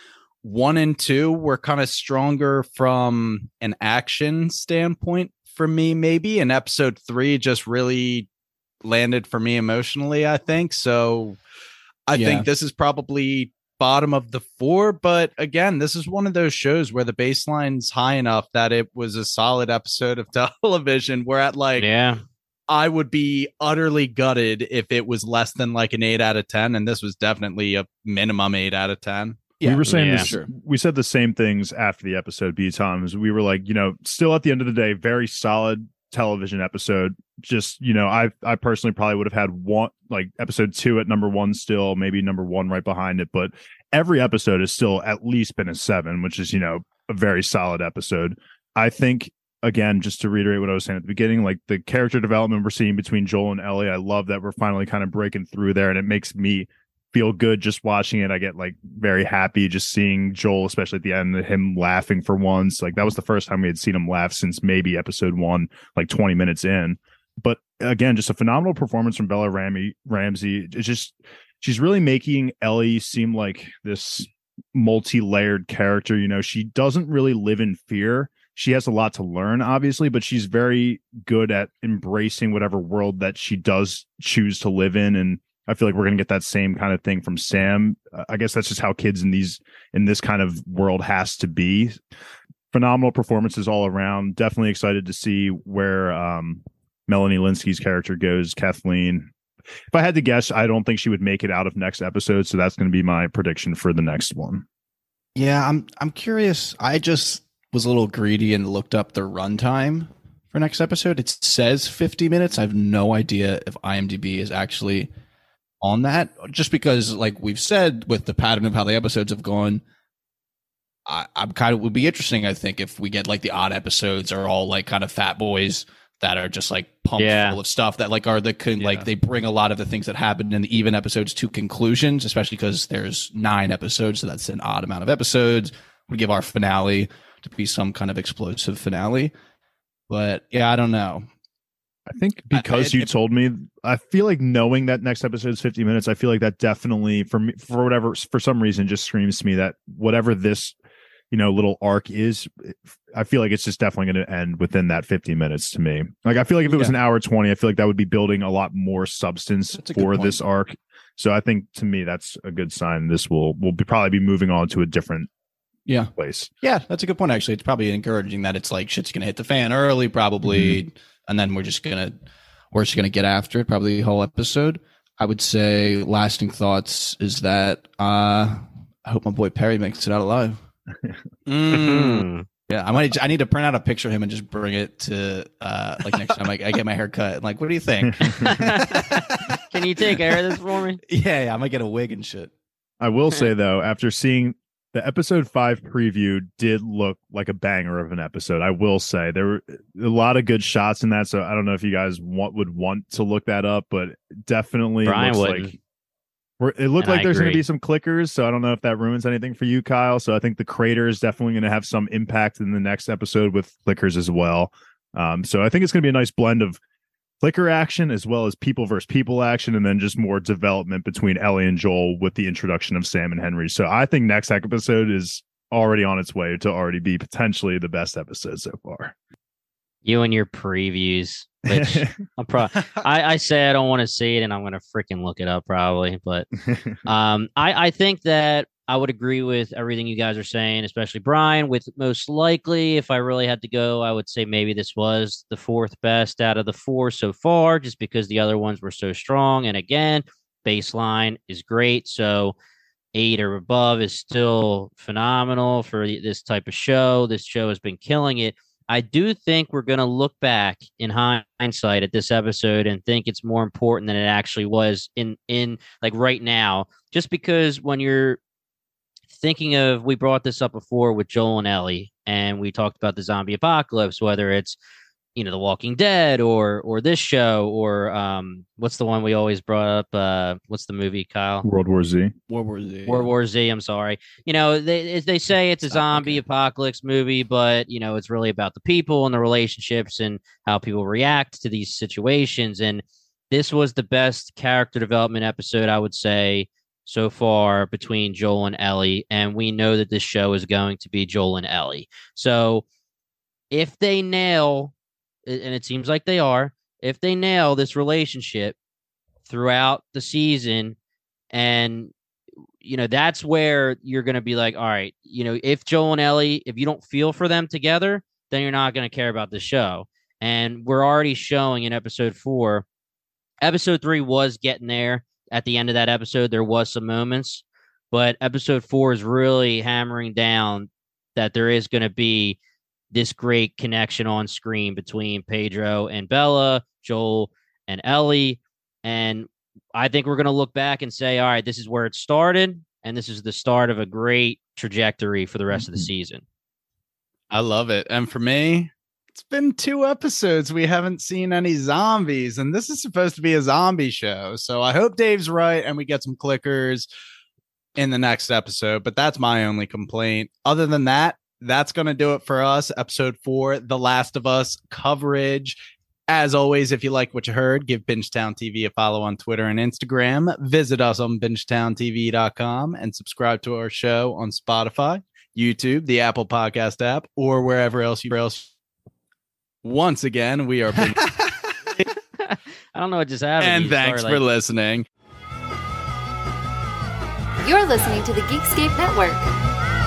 one and two were kind of stronger from an action standpoint for me, maybe. And episode three just really landed for me emotionally, I think. So I Yeah. think this is probably bottom of the four, but again, this is one of those shows where the baseline's high enough that it was a solid episode of television. Where at like, Yeah. I would be utterly gutted if it was less than like an eight out of ten, and this was definitely a minimum eight out of ten. we were saying Yeah. this. Sure. We said the same things after the episode. B Toms. We were like, you know, still at the end of the day, very solid television episode. Just, you know, I I personally probably would have had one, like episode two at number one still, maybe number one right behind it, but every episode has still at least been a seven, which is, you know, a very solid episode. I think, again, just to reiterate what I was saying at the beginning, like the character development we're seeing between Joel and Ellie, I love that we're finally kind of breaking through there, and it makes me feel good just watching it. I get like very happy just seeing Joel, especially at the end, him laughing for once. Like that was the first time we had seen him laugh since maybe episode one, like twenty minutes in. But again, just a phenomenal performance from Bella Ram- Ramsey. It's just, she's really making Ellie seem like this multi-layered character. You know, she doesn't really live in fear. She has a lot to learn, obviously, but she's very good at embracing whatever world that she does choose to live in. And I feel like we're going to get that same kind of thing from Sam. Uh, I guess that's just how kids in these in this kind of world has to be. Phenomenal performances all around. Definitely excited to see where um, Melanie Linsky's character goes, Kathleen. If I had to guess, I don't think she would make it out of next episode, so that's going to be my prediction for the next one. Yeah, I'm I'm curious. I just was a little greedy and looked up the runtime for next episode. It says fifty minutes. I have no idea if IMDb is actually on that, just because, like we've said, with the pattern of how the episodes have gone, I, I'm kind of would be interesting. I think if we get like the odd episodes are all like kind of fat boys that are just like pumped Yeah. full of stuff that like are the con- Yeah. like they bring a lot of the things that happened in the even episodes to conclusions, especially because there's nine episodes, so that's an odd amount of episodes. We give our finale to be some kind of explosive finale, but yeah, I don't know. I think because I- you it- told me, I feel like knowing that next episode is fifty minutes, I feel like that definitely, for me, for whatever, for some reason, just screams to me that whatever this, you know, little arc is, I feel like it's just definitely going to end within that fifty minutes to me. Like, I feel like if it was Yeah. an hour twenty, I feel like that would be building a lot more substance That's a good for point. this arc. So I think to me, that's a good sign. This will, will be, probably be moving on to a different Yeah. place. Yeah, that's a good point. Actually, it's probably encouraging that it's like shit's gonna hit the fan early, probably, and then we're just gonna we're just gonna get after it, probably the whole episode. I would say lasting thoughts is that uh I hope my boy Perry makes it out alive. Mm. Yeah, I might. I need to print out a picture of him and just bring it to uh, like next time I, I get my hair cut. I'm like, what do you think? Can you take care of this for me? Yeah, yeah, I might get a wig and shit. I will say though, after seeing the episode five preview, did look like a banger of an episode. I will say there were a lot of good shots in that. So I don't know if you guys want, would want to look that up, but definitely Brian looks wouldn't. like we're, it looked And like I there's going to agree. be some clickers. So I don't know if that ruins anything for you, Kyle. So I think the Crater is definitely going to have some impact in the next episode with clickers as well. Um, so I think it's going to be a nice blend of clicker action as well as people versus people action, and then just more development between Ellie and Joel with the introduction of Sam and Henry. So I think next episode is already on its way to already be potentially the best episode so far. You and your previews, which I'm pro- I, I say I don't want to see it, and I'm going to freaking look it up probably. But um, I, I think that I would agree with everything you guys are saying, especially Brian, with most likely, if I really had to go, I would say maybe this was the fourth best out of the four so far, just because the other ones were so strong. And again, baseline is great. So eight or above is still phenomenal for this type of show. This show has been killing it. I do think we're going to look back in hindsight at this episode and think it's more important than it actually was in, in like right now, just because when you're thinking of, we brought this up before with Joel and Ellie, and we talked about the zombie apocalypse, whether it's, you know, The Walking Dead or or this show or um, what's the one we always brought up? Uh, what's the movie, Kyle? World War Z. World War Z. World War Z. I'm sorry. You know, they they say it's a zombie apocalypse movie, but you know, it's really about the people and the relationships and how people react to these situations. And this was the best character development episode, I would say, so far between Joel and Ellie. And we know that this show is going to be Joel and Ellie. So if they nail, and it seems like they are, if they nail this relationship throughout the season, and you know, that's where you're going to be like, all right, you know, if Joel and Ellie, if you don't feel for them together, then you're not going to care about the show. And we're already showing in episode four, episode three was getting there. At the end of that episode, there was some moments, but episode four is really hammering down that there is going to be this great connection on screen between Pedro and Bella, Joel and Ellie. And I think we're going to look back and say, all right, this is where it started, and this is the start of a great trajectory for the rest mm-hmm. of the season. I love it. And for me, it's been two episodes. We haven't seen any zombies, and this is supposed to be a zombie show. So I hope Dave's right and we get some clickers in the next episode. But that's my only complaint. Other than that, that's going to do it for us. Episode four, The Last of Us coverage. As always, if you like what you heard, give Bingetown T V a follow on Twitter and Instagram. Visit us on bingetown t v dot com and subscribe to our show on Spotify, YouTube, the Apple Podcast app, or wherever else you else. Once again, we are. Bing- I don't know what just happened. And You thanks started, for like- listening. You're listening to the Geekscape Network.